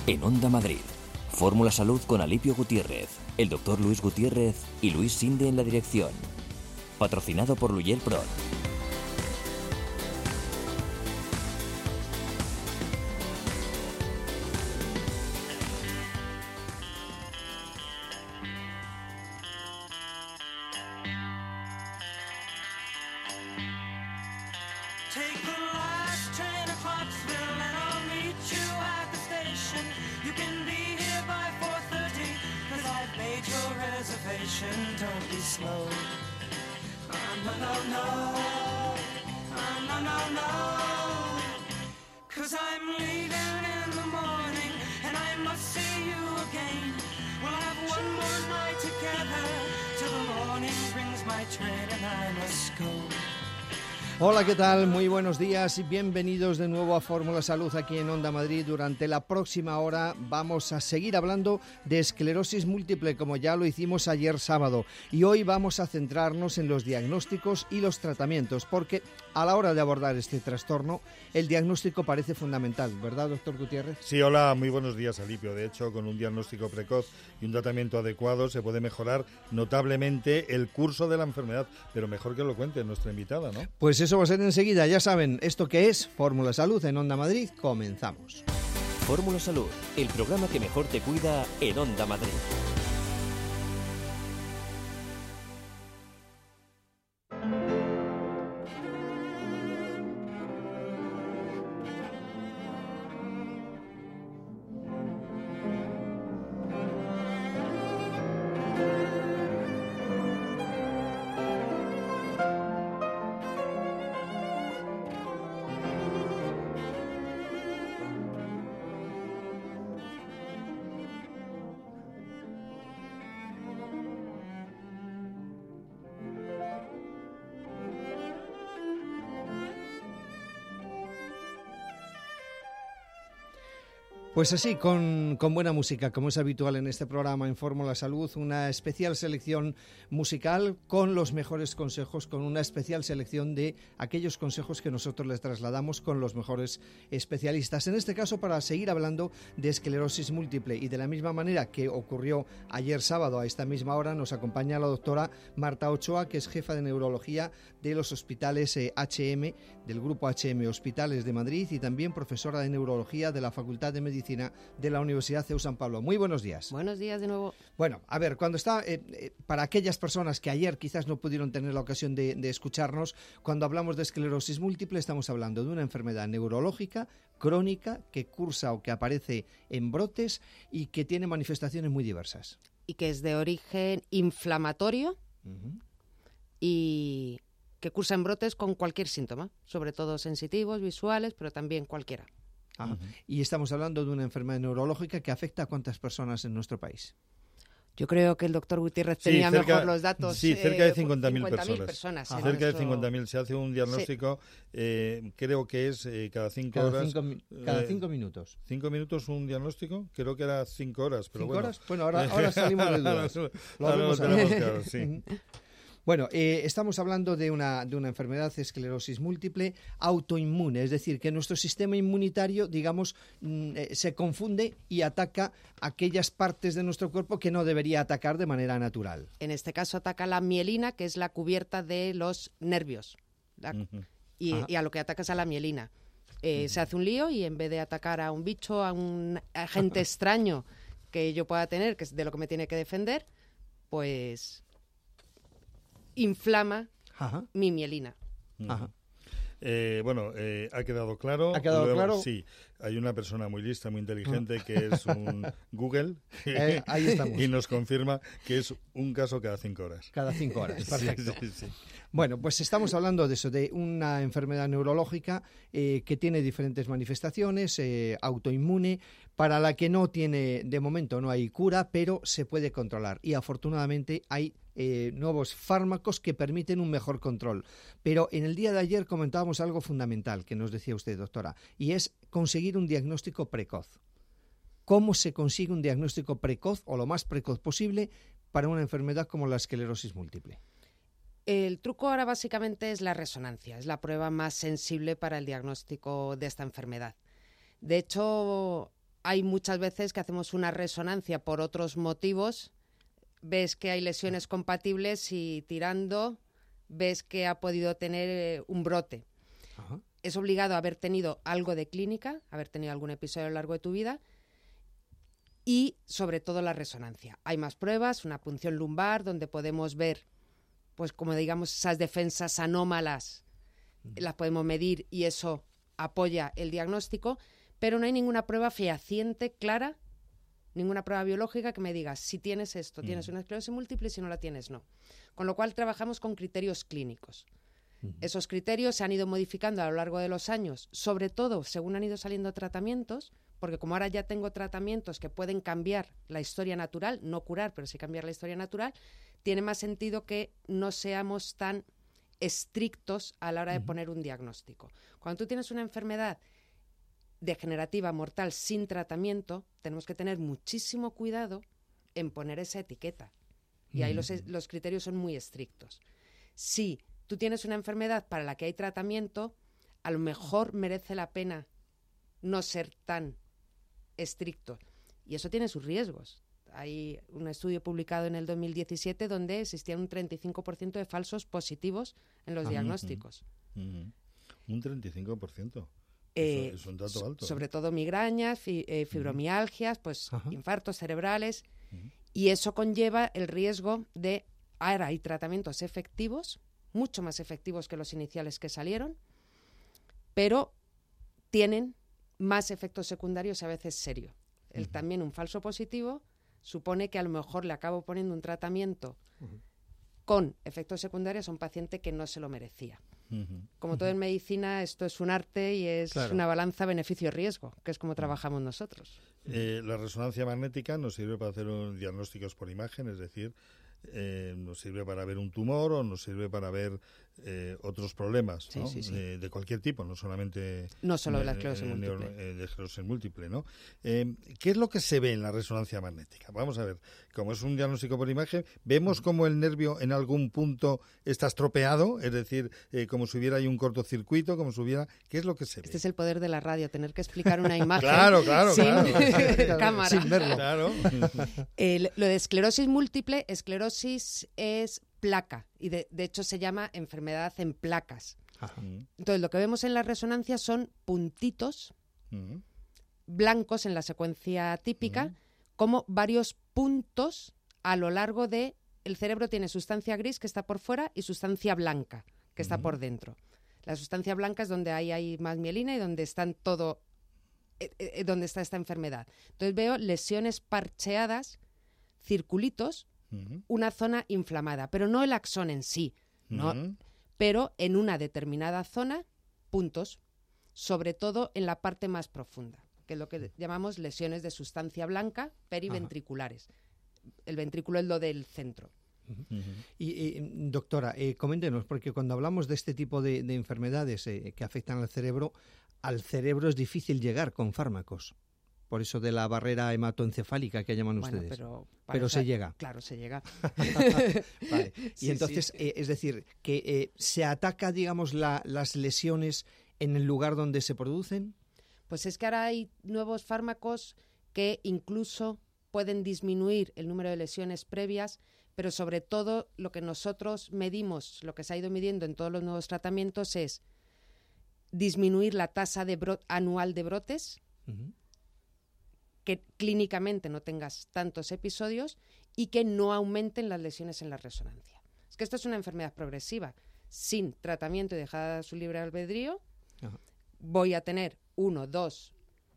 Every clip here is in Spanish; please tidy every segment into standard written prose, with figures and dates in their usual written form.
En Onda Madrid, Fórmula Salud con Alipio Gutiérrez, el doctor Luis Gutiérrez y Luis Sinde en la dirección. Patrocinado por Luyel Pro. Hola, ¿qué tal? Muy buenos días y bienvenidos de nuevo a Fórmula Salud aquí en Onda Madrid. Durante la próxima hora vamos a seguir hablando de esclerosis múltiple, como ya lo hicimos ayer sábado. Y hoy vamos a centrarnos en los diagnósticos y los tratamientos, porque a la hora de abordar este trastorno, el diagnóstico parece fundamental, ¿verdad, doctor Gutiérrez? Sí, hola, muy buenos días, Alipio. De hecho, con un diagnóstico precoz y un tratamiento adecuado se puede mejorar notablemente el curso de la enfermedad, pero mejor que lo cuente nuestra invitada, ¿no? Pues eso va a ser enseguida. Ya saben, ¿esto qué es? Fórmula Salud en Onda Madrid. Comenzamos. Fórmula Salud, el programa que mejor te cuida en Onda Madrid. Pues así, con buena música, como es habitual en este programa en Fórmula Salud, una especial selección musical con los mejores consejos, con una especial selección de aquellos consejos que nosotros les trasladamos con los mejores especialistas. En este caso, para seguir hablando de esclerosis múltiple, y de la misma manera que ocurrió ayer sábado a esta misma hora, nos acompaña la doctora Marta Ochoa, que es jefa de neurología de los hospitales HM, del grupo HM Hospitales de Madrid, y también profesora de neurología de la Facultad de Medicina de la Universidad CEU San Pablo. Muy buenos días. Buenos días de nuevo. Bueno, a ver, cuando está, para aquellas personas que ayer quizás no pudieron tener la ocasión de escucharnos, cuando hablamos de esclerosis múltiple estamos hablando de una enfermedad neurológica crónica que cursa o que aparece en brotes y que tiene manifestaciones muy diversas. Y que es de origen inflamatorio y que cursa en brotes con cualquier síntoma, sobre todo sensitivos, visuales, pero también cualquiera. Y estamos hablando de una enfermedad neurológica que afecta a ¿cuántas personas en nuestro país? Yo creo que el doctor Gutiérrez tenía mejor los datos. Sí, cerca de 50.000 personas. Cerca de nuestro... 50.000. Se hace un diagnóstico, creo que es cada 5 horas. Cada 5 minutos. 5 minutos un diagnóstico, creo que era 5 horas. Pero 5 bueno. horas? Bueno, ahora salimos de dudas. Lo tenemos claro, sí. Bueno, estamos hablando de una enfermedad, esclerosis múltiple, autoinmune, es decir, que nuestro sistema inmunitario, digamos, se confunde y ataca aquellas partes de nuestro cuerpo que no debería atacar de manera natural. En este caso ataca la mielina, que es la cubierta de los nervios, y a lo que ataca es a la mielina. Se hace un lío y en vez de atacar a un bicho, a un agente extraño que yo pueda tener, que es de lo que me tiene que defender, pues inflama mi mielina. Ha quedado claro. ¿Ha quedado claro? Sí, hay una persona muy lista, muy inteligente, que es un Google, ahí estamos. Y nos confirma que es un caso cada 5 horas. Cada 5 horas, perfecto. Sí. Bueno, pues estamos hablando de eso, de una enfermedad neurológica que tiene diferentes manifestaciones, autoinmune, para la que no tiene, de momento no hay cura, pero se puede controlar. Y afortunadamente hay nuevos fármacos que permiten un mejor control. Pero en el día de ayer comentábamos algo fundamental que nos decía usted, doctora, y es conseguir un diagnóstico precoz. ¿Cómo se consigue un diagnóstico precoz o lo más precoz posible para una enfermedad como la esclerosis múltiple? El truco ahora básicamente es la resonancia, es la prueba más sensible para el diagnóstico de esta enfermedad. De hecho, hay muchas veces que hacemos una resonancia por otros motivos, ves que hay lesiones compatibles y tirando ves que ha podido tener un brote. Ajá. Es obligado a haber tenido algo de clínica, haber tenido algún episodio a lo largo de tu vida y sobre todo la resonancia. Hay más pruebas, una punción lumbar donde podemos ver, pues como digamos, esas defensas anómalas, las podemos medir y eso apoya el diagnóstico, pero no hay ninguna prueba fehaciente, clara, ninguna prueba biológica que me diga si tienes esto, tienes una esclerosis múltiple y si no la tienes, no. Con lo cual trabajamos con criterios clínicos. Esos criterios se han ido modificando a lo largo de los años, sobre todo según han ido saliendo tratamientos, porque como ahora ya tengo tratamientos que pueden cambiar la historia natural, no curar, pero sí cambiar la historia natural, tiene más sentido que no seamos tan estrictos a la hora de poner un diagnóstico. Cuando tú tienes una enfermedad degenerativa mortal sin tratamiento, tenemos que tener muchísimo cuidado en poner esa etiqueta. Y ahí los criterios son muy estrictos. Si tú tienes una enfermedad para la que hay tratamiento, a lo mejor merece la pena no ser tan estricto. Y eso tiene sus riesgos. Hay un estudio publicado en el 2017 donde existía un 35% de falsos positivos en los diagnósticos. Un 35%. Es un dato alto. Sobre todo migrañas, fibromialgias, pues infartos cerebrales. Y eso conlleva el riesgo de... Ahora hay tratamientos efectivos, mucho más efectivos que los iniciales que salieron, pero tienen más efectos secundarios a veces serios. También un falso positivo supone que a lo mejor le acabo poniendo un tratamiento con efectos secundarios a un paciente que no se lo merecía. Como todo en medicina, esto es un arte y es una balanza beneficio-riesgo, que es como trabajamos nosotros. La resonancia magnética nos sirve para hacer diagnósticos por imagen, es decir, nos sirve para ver un tumor o nos sirve para ver otros problemas, ¿no? De cualquier tipo, no solamente no solo la esclerosis múltiple. De esclerosis múltiple, ¿no? ¿Qué es lo que se ve en la resonancia magnética? Vamos a ver, como es un diagnóstico por imagen, vemos cómo el nervio en algún punto está estropeado, es decir, como si hubiera ahí un cortocircuito, como si hubiera... ¿Qué es lo que se ve? Este es el poder de la radio, tener que explicar una imagen claro, sin cámara. Sin verlo. Claro. Lo de esclerosis múltiple, esclerosis es placa y de hecho se llama enfermedad en placas. Ajá. Entonces lo que vemos en la resonancia son puntitos blancos en la secuencia típica, como varios puntos a lo largo de... El cerebro tiene sustancia gris que está por fuera y sustancia blanca que está por dentro. La sustancia blanca es donde hay más mielina y donde están donde está esta enfermedad. Entonces veo lesiones parcheadas, circulitos, una zona inflamada, pero no el axón en sí, ¿no? Pero en una determinada zona, puntos, sobre todo en la parte más profunda, que es lo que llamamos lesiones de sustancia blanca periventriculares. El ventrículo es lo del centro. Y doctora, coméntenos, porque cuando hablamos de este tipo de enfermedades que afectan al cerebro es difícil llegar con fármacos. Por eso de la barrera hematoencefálica que llaman ustedes. Pero se llega. Claro, se llega. Vale. Y entonces, es decir, que se ataca, digamos, las lesiones en el lugar donde se producen. Pues es que ahora hay nuevos fármacos que incluso pueden disminuir el número de lesiones previas, pero sobre todo lo que nosotros medimos, lo que se ha ido midiendo en todos los nuevos tratamientos es disminuir la tasa anual de brotes, que clínicamente no tengas tantos episodios y que no aumenten las lesiones en la resonancia. Es que esto es una enfermedad progresiva. Sin tratamiento y dejada a su libre albedrío, voy a tener 1, 2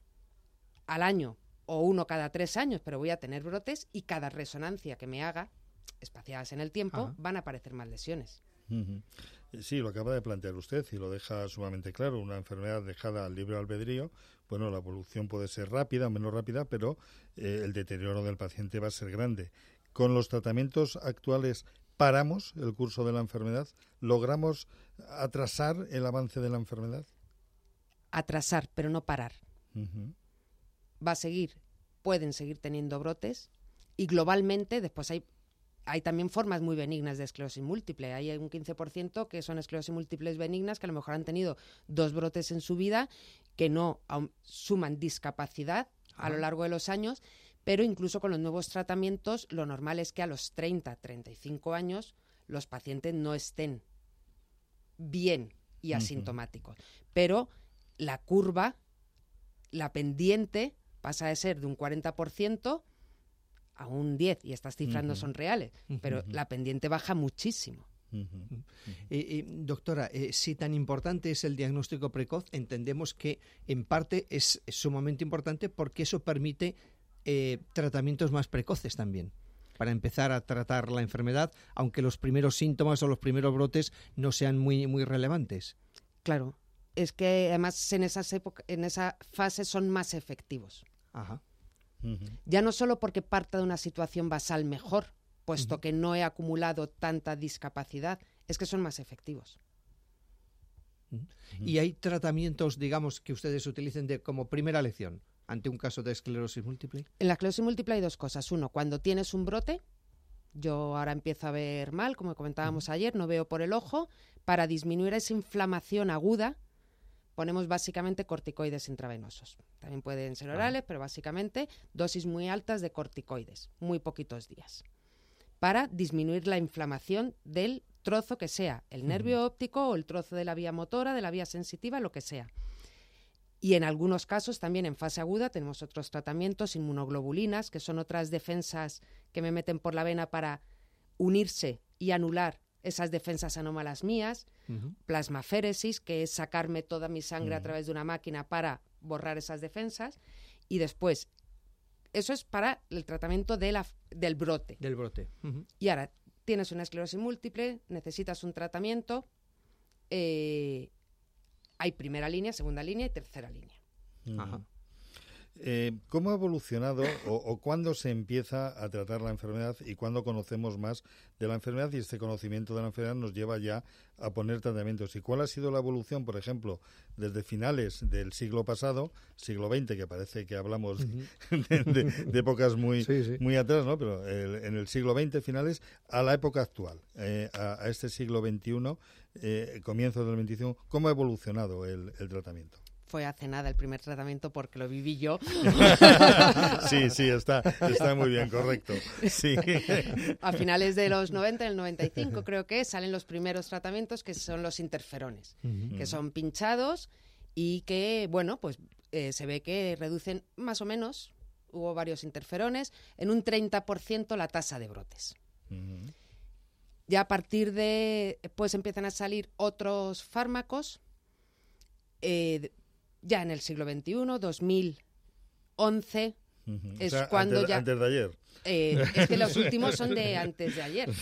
al año o 1 cada 3 años, pero voy a tener brotes y cada resonancia que me haga, espaciadas en el tiempo, van a aparecer más lesiones. Sí, lo acaba de plantear usted y lo deja sumamente claro. Una enfermedad dejada al libre albedrío, bueno, la evolución puede ser rápida o menos rápida, pero el deterioro del paciente va a ser grande. Con los tratamientos actuales, ¿paramos el curso de la enfermedad? ¿Logramos atrasar el avance de la enfermedad? Atrasar, pero no parar. Va a seguir, pueden seguir teniendo brotes y globalmente después hay también formas muy benignas de esclerosis múltiple. Hay un 15% que son esclerosis múltiples benignas que a lo mejor han tenido 2 brotes en su vida que no suman discapacidad a lo largo de los años, pero incluso con los nuevos tratamientos lo normal es que a los 30, 35 años los pacientes no estén bien y asintomáticos. Pero la curva, la pendiente, pasa de ser de un 40% a un 10%, y estas cifras no son reales, pero la pendiente baja muchísimo. Doctora, si tan importante es el diagnóstico precoz, entendemos que en parte es sumamente importante porque eso permite tratamientos más precoces también, para empezar a tratar la enfermedad, aunque los primeros síntomas o los primeros brotes no sean muy, muy relevantes. Claro, es que además en esa fase son más efectivos. Ajá. Ya no solo porque parta de una situación basal mejor, puesto que no he acumulado tanta discapacidad, es que son más efectivos. ¿Y hay tratamientos, digamos, que ustedes utilicen como primera lección ante un caso de esclerosis múltiple? En la esclerosis múltiple hay dos cosas. Uno, cuando tienes un brote, yo ahora empiezo a ver mal, como comentábamos ayer, no veo por el ojo. Para disminuir esa inflamación aguda, ponemos básicamente corticoides intravenosos. También pueden ser orales, pero básicamente dosis muy altas de corticoides, muy poquitos días, para disminuir la inflamación del trozo que sea, el nervio óptico o el trozo de la vía motora, de la vía sensitiva, lo que sea. Y en algunos casos, también en fase aguda, tenemos otros tratamientos, inmunoglobulinas, que son otras defensas que me meten por la vena para unirse y anular esas defensas anómalas mías, plasmaféresis, que es sacarme toda mi sangre a través de una máquina para borrar esas defensas, y después, eso es para el tratamiento del brote. Del brote. Y ahora, tienes una esclerosis múltiple, necesitas un tratamiento, hay primera línea, segunda línea y tercera línea. Ajá. ¿Cómo ha evolucionado o cuándo se empieza a tratar la enfermedad y cuándo conocemos más de la enfermedad, y este conocimiento de la enfermedad nos lleva ya a poner tratamientos? ¿Y cuál ha sido la evolución, por ejemplo, desde finales del siglo pasado, siglo XX, que parece que hablamos de épocas muy atrás, ¿no? Pero en el siglo XX finales, a la época actual, a este siglo XXI, comienzo del XXI, ¿cómo ha evolucionado el tratamiento? Fue hace nada el primer tratamiento porque lo viví yo. Sí, está muy bien, correcto. Sí. A finales de los 90, en el 95 creo que salen los primeros tratamientos, que son los interferones, que son pinchados y que, bueno, pues se ve que reducen más o menos, hubo varios interferones, en un 30% la tasa de brotes. Ya a partir de, pues empiezan a salir otros fármacos, ya en el siglo XXI, 2011, es cuando antes de ayer. Es que los últimos son de antes de ayer.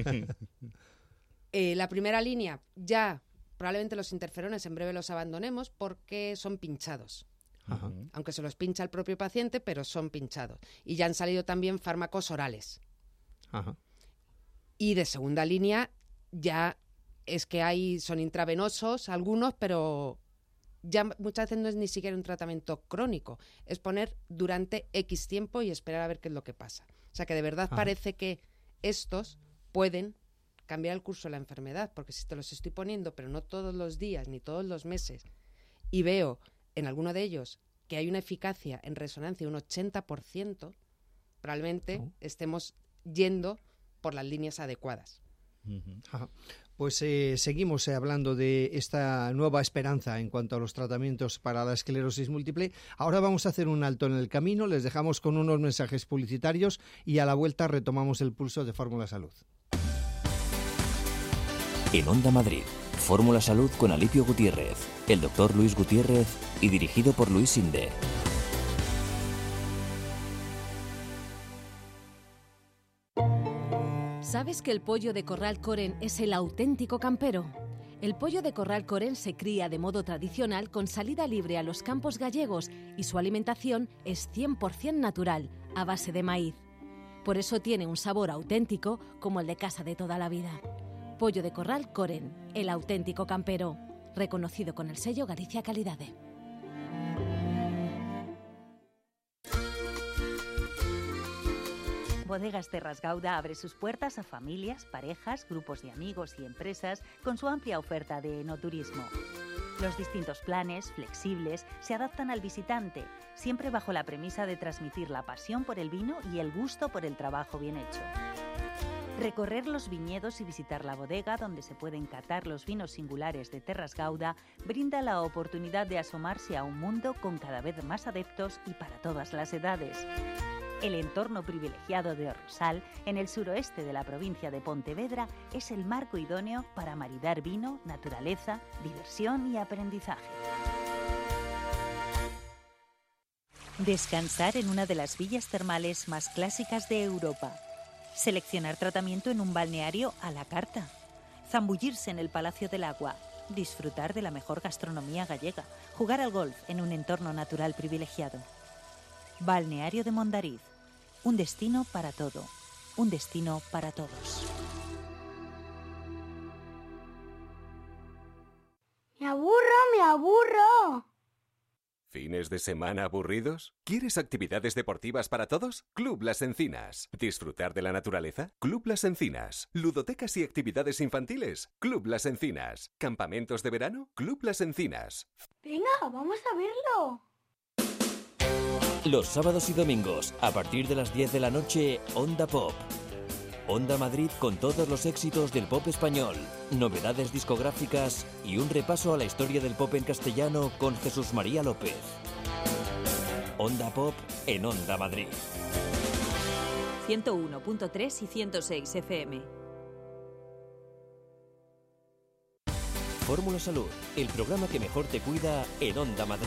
La primera línea, ya probablemente los interferones en breve los abandonemos porque son pinchados. Aunque se los pincha el propio paciente, pero son pinchados. Y ya han salido también fármacos orales. Y de segunda línea, ya es que son intravenosos algunos, pero ya muchas veces no es ni siquiera un tratamiento crónico, es poner durante X tiempo y esperar a ver qué es lo que pasa. O sea que de verdad parece que estos pueden cambiar el curso de la enfermedad, porque si te los estoy poniendo, pero no todos los días ni todos los meses, y veo en alguno de ellos que hay una eficacia en resonancia de un 80%, probablemente estemos yendo por las líneas adecuadas. Pues seguimos hablando de esta nueva esperanza en cuanto a los tratamientos para la esclerosis múltiple. Ahora vamos a hacer un alto en el camino, les dejamos con unos mensajes publicitarios y a la vuelta retomamos el pulso de Fórmula Salud. En Onda Madrid, Fórmula Salud con Alipio Gutiérrez, el doctor Luis Gutiérrez y dirigido por Luis Sinde. ¿Sabes que el pollo de Corral Coren es el auténtico campero? El pollo de Corral Coren se cría de modo tradicional con salida libre a los campos gallegos y su alimentación es 100% natural, a base de maíz. Por eso tiene un sabor auténtico como el de casa de toda la vida. Pollo de Corral Coren, el auténtico campero, reconocido con el sello Galicia Calidade. Bodegas Terras Gauda abre sus puertas a familias, parejas, grupos de amigos y empresas con su amplia oferta de enoturismo. Los distintos planes, flexibles, se adaptan al visitante, siempre bajo la premisa de transmitir la pasión por el vino y el gusto por el trabajo bien hecho. Recorrer los viñedos y visitar la bodega donde se pueden catar los vinos singulares de Terras Gauda brinda la oportunidad de asomarse a un mundo con cada vez más adeptos y para todas las edades. El entorno privilegiado de Orrosal, en el suroeste de la provincia de Pontevedra, es el marco idóneo para maridar vino, naturaleza, diversión y aprendizaje. Descansar en una de las villas termales más clásicas de Europa. Seleccionar tratamiento en un balneario a la carta. Zambullirse en el Palacio del Agua. Disfrutar de la mejor gastronomía gallega. Jugar al golf en un entorno natural privilegiado. Balneario de Mondariz. Un destino para todo. Un destino para todos. ¡Me aburro! ¿Fines de semana aburridos? ¿Quieres actividades deportivas para todos? Club Las Encinas. ¿Disfrutar de la naturaleza? Club Las Encinas. ¿Ludotecas y actividades infantiles? Club Las Encinas. ¿Campamentos de verano? Club Las Encinas. Venga, vamos a verlo. Los sábados y domingos, a partir de las 10 de la noche, Onda Pop. Onda Madrid con todos los éxitos del pop español, novedades discográficas y un repaso a la historia del pop en castellano con Jesús María López. Onda Pop en Onda Madrid. 101.3 y 106 FM. Fórmula Salud, el programa que mejor te cuida en Onda Madrid.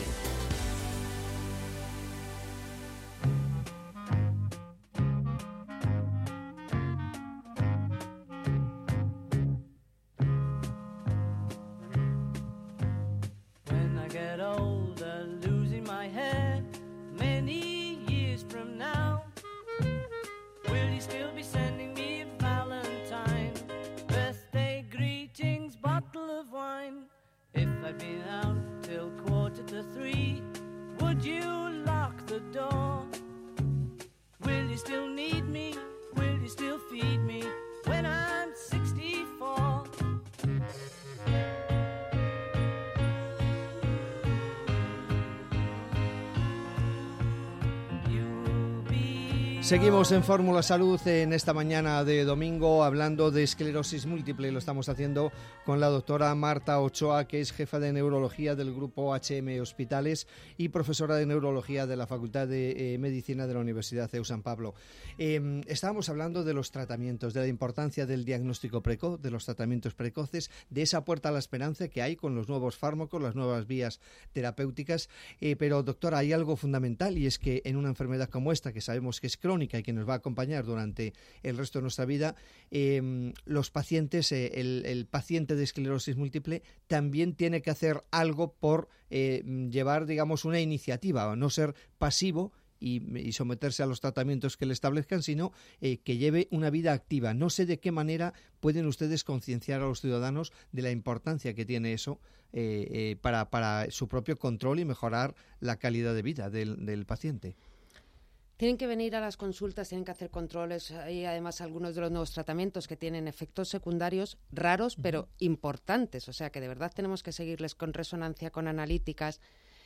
Seguimos en Fórmula Salud en esta mañana de domingo hablando de esclerosis múltiple. Lo estamos haciendo con la doctora Marta Ochoa, que es jefa de neurología del grupo HM Hospitales y profesora de neurología de la Facultad de Medicina de la Universidad CEU San Pablo. Estábamos hablando de los tratamientos, de la importancia del diagnóstico precoz, de los tratamientos precoces, de esa puerta a la esperanza que hay con los nuevos fármacos, las nuevas vías terapéuticas. Pero doctora, hay algo fundamental, y es que en una enfermedad como esta, que sabemos que es crónica y que nos va a acompañar durante el resto de nuestra vida, los pacientes, el paciente de esclerosis múltiple también tiene que hacer algo por llevar, digamos, una iniciativa, no ser pasivo y someterse a los tratamientos que le establezcan, sino que lleve una vida activa. No sé de qué manera pueden ustedes concienciar a los ciudadanos de la importancia que tiene eso para su propio control y mejorar la calidad de vida del paciente. Tienen que venir a las consultas, tienen que hacer controles. Hay además algunos de los nuevos tratamientos que tienen efectos secundarios raros, pero importantes. O sea que de verdad tenemos que seguirles con resonancia, con analíticas.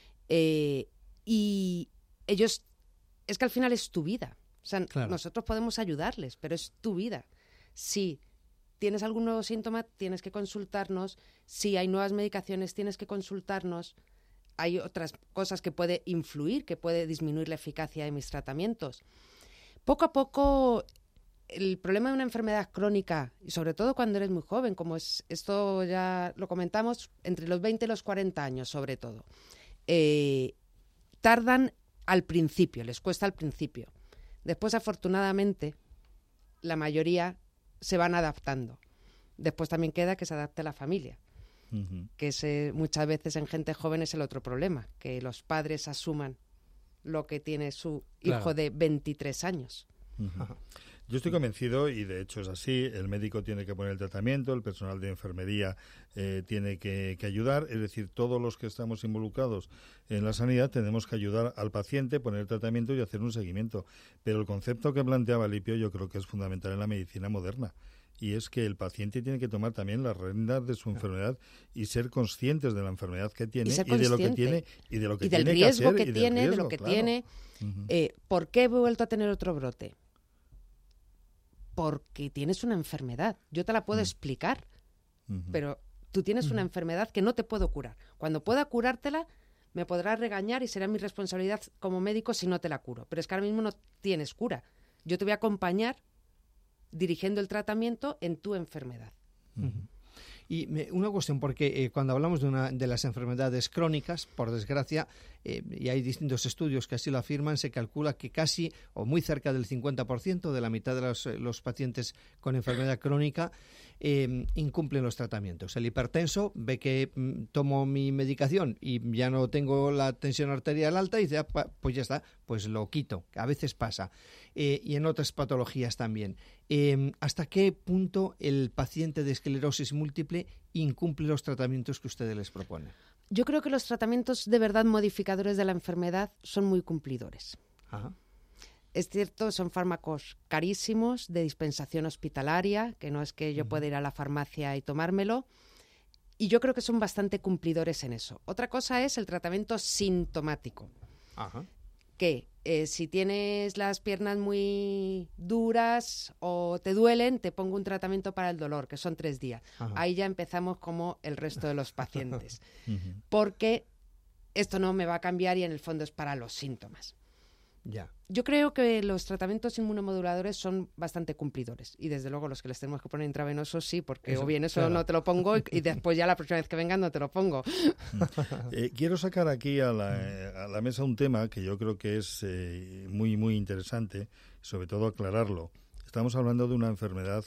Y ellos, es que al final es tu vida. O sea, claro, nosotros podemos ayudarles, pero es tu vida. Si tienes algún nuevo síntoma, tienes que consultarnos. Si hay nuevas medicaciones, tienes que consultarnos. Hay otras cosas que puede influir, que puede disminuir la eficacia de mis tratamientos. Poco a poco, el problema de una enfermedad crónica, y sobre todo cuando eres muy joven, como es esto ya lo comentamos, entre los 20 y los 40 años sobre todo, tardan al principio, les cuesta al principio. Después, afortunadamente, la mayoría se van adaptando. Después también queda que se adapte la familia. Que muchas veces en gente joven es el otro problema, que los padres asuman lo que tiene su hijo de 23 años. Yo estoy convencido, y de hecho es así, el médico tiene que poner el tratamiento, el personal de enfermería tiene que ayudar, es decir, todos los que estamos involucrados en la sanidad tenemos que ayudar al paciente, poner el tratamiento y hacer un seguimiento. Pero el concepto que planteaba Lipio yo creo que es fundamental en la medicina moderna. Y es que el paciente tiene que tomar también las riendas de su enfermedad y ser conscientes de la enfermedad que tiene y de lo que tiene y de lo que y del tiene riesgo que hacer, que y del tiene, riesgo, de lo que claro. tiene. ¿Por qué he vuelto a tener otro brote? Porque tienes una enfermedad. Yo te la puedo explicar, pero tú tienes una enfermedad que no te puedo curar. Cuando pueda curártela, me podrás regañar y será mi responsabilidad como médico si no te la curo. Pero es que ahora mismo no tienes cura. Yo te voy a acompañar dirigiendo el tratamiento en tu enfermedad. Y una cuestión, porque cuando hablamos de las enfermedades crónicas, por desgracia, y hay distintos estudios que así lo afirman, se calcula que casi o muy cerca del 50% de la mitad de los pacientes con enfermedad crónica incumplen los tratamientos. El hipertenso ve que tomo mi medicación y ya no tengo la tensión arterial alta y dice, pues ya está, pues lo quito. A veces pasa. Y en otras patologías también. ¿Hasta qué punto el paciente de esclerosis múltiple incumple los tratamientos que ustedes les proponen? Yo creo que los tratamientos de verdad modificadores de la enfermedad son muy cumplidores. Ajá. Es cierto, son fármacos carísimos, de dispensación hospitalaria, que no es que yo pueda ir a la farmacia y tomármelo, y yo creo que son bastante cumplidores en eso. Otra cosa es el tratamiento sintomático, Ajá. que si tienes las piernas muy duras o te duelen, te pongo un tratamiento para el dolor, que son 3 días. Ajá. Ahí ya empezamos como el resto de los pacientes, porque esto no me va a cambiar y en el fondo es para los síntomas. Ya. Yo creo que los tratamientos inmunomoduladores son bastante cumplidores y desde luego los que les tenemos que poner intravenosos sí, porque Eso, o bien eso claro. no te lo pongo y después ya la próxima vez que vengan no te lo pongo. Quiero sacar aquí a la mesa un tema que yo creo que es muy, muy interesante, sobre todo aclararlo. Estamos hablando de una enfermedad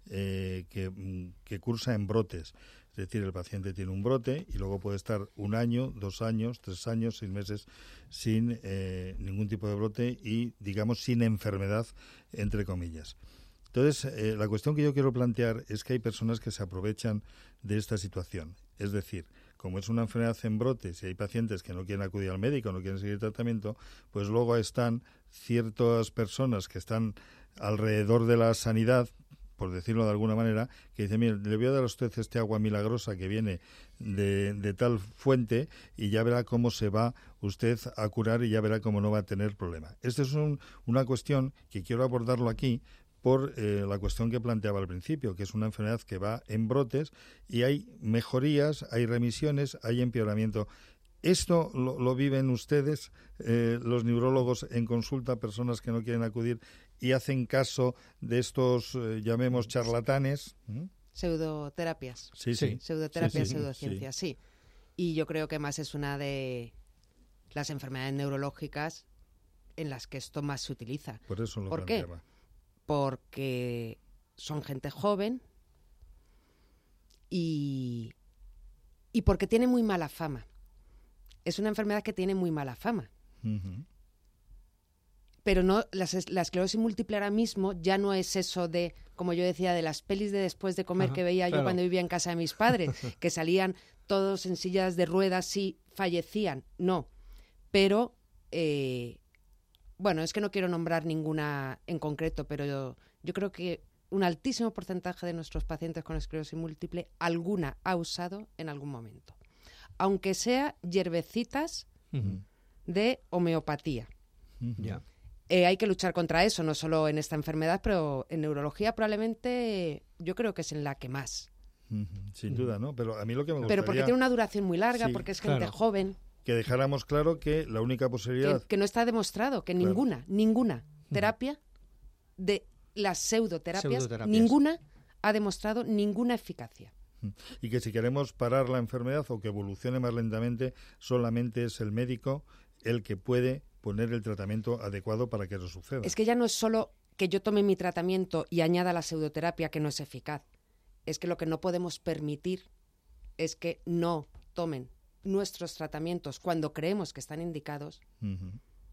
que cursa en brotes. Es decir, el paciente tiene un brote y luego puede estar 1 año, 2 años, 3 años, 6 meses sin ningún tipo de brote y, digamos, sin enfermedad, entre comillas. Entonces, la cuestión que yo quiero plantear es que hay personas que se aprovechan de esta situación. Es decir, como es una enfermedad en brotes y hay pacientes que no quieren acudir al médico, no quieren seguir tratamiento, pues luego están ciertas personas que están alrededor de la sanidad, por decirlo de alguna manera, que dice, mire, le voy a dar a usted este agua milagrosa que viene de tal fuente y ya verá cómo se va usted a curar y ya verá cómo no va a tener problema. Esta es una cuestión que quiero abordarlo aquí por la cuestión que planteaba al principio, que es una enfermedad que va en brotes y hay mejorías, hay remisiones, hay empeoramiento. ¿Esto lo viven ustedes, los neurólogos, en consulta, personas que no quieren acudir y hacen caso de estos, llamemos, charlatanes? Pseudoterapias. Sí. Pseudoterapias, pseudociencias, sí. Y yo creo que más es una de las enfermedades neurológicas en las que esto más se utiliza. Por eso lo ¿Por planteaba. qué? Porque son gente joven y porque tiene muy mala fama. Es una enfermedad que tiene muy mala fama. Uh-huh. Pero no, la esclerosis múltiple ahora mismo ya no es eso de, como yo decía, de las pelis de después de comer que veía yo cuando vivía en casa de mis padres, que salían todos en sillas de ruedas y fallecían. No. Pero, bueno, es que no quiero nombrar ninguna en concreto, pero yo creo que un altísimo porcentaje de nuestros pacientes con esclerosis múltiple alguna ha usado en algún momento. Aunque sea hierbecitas de homeopatía. Ya. Hay que luchar contra eso, no solo en esta enfermedad, pero en neurología probablemente yo creo que es en la que más. Sin duda, ¿no? Pero a mí lo que me gustaría... Pero porque tiene una duración muy larga, Sí, porque es gente joven. Que dejáramos claro que la única posibilidad... Que no está demostrado, que ninguna terapia de las pseudoterapias, ninguna ha demostrado ninguna eficacia. Y que si queremos parar la enfermedad o que evolucione más lentamente, solamente es el médico el que puede poner el tratamiento adecuado para que eso suceda. Es que ya no es solo que yo tome mi tratamiento y añada la pseudoterapia que no es eficaz. Es que lo que no podemos permitir es que no tomen nuestros tratamientos cuando creemos que están indicados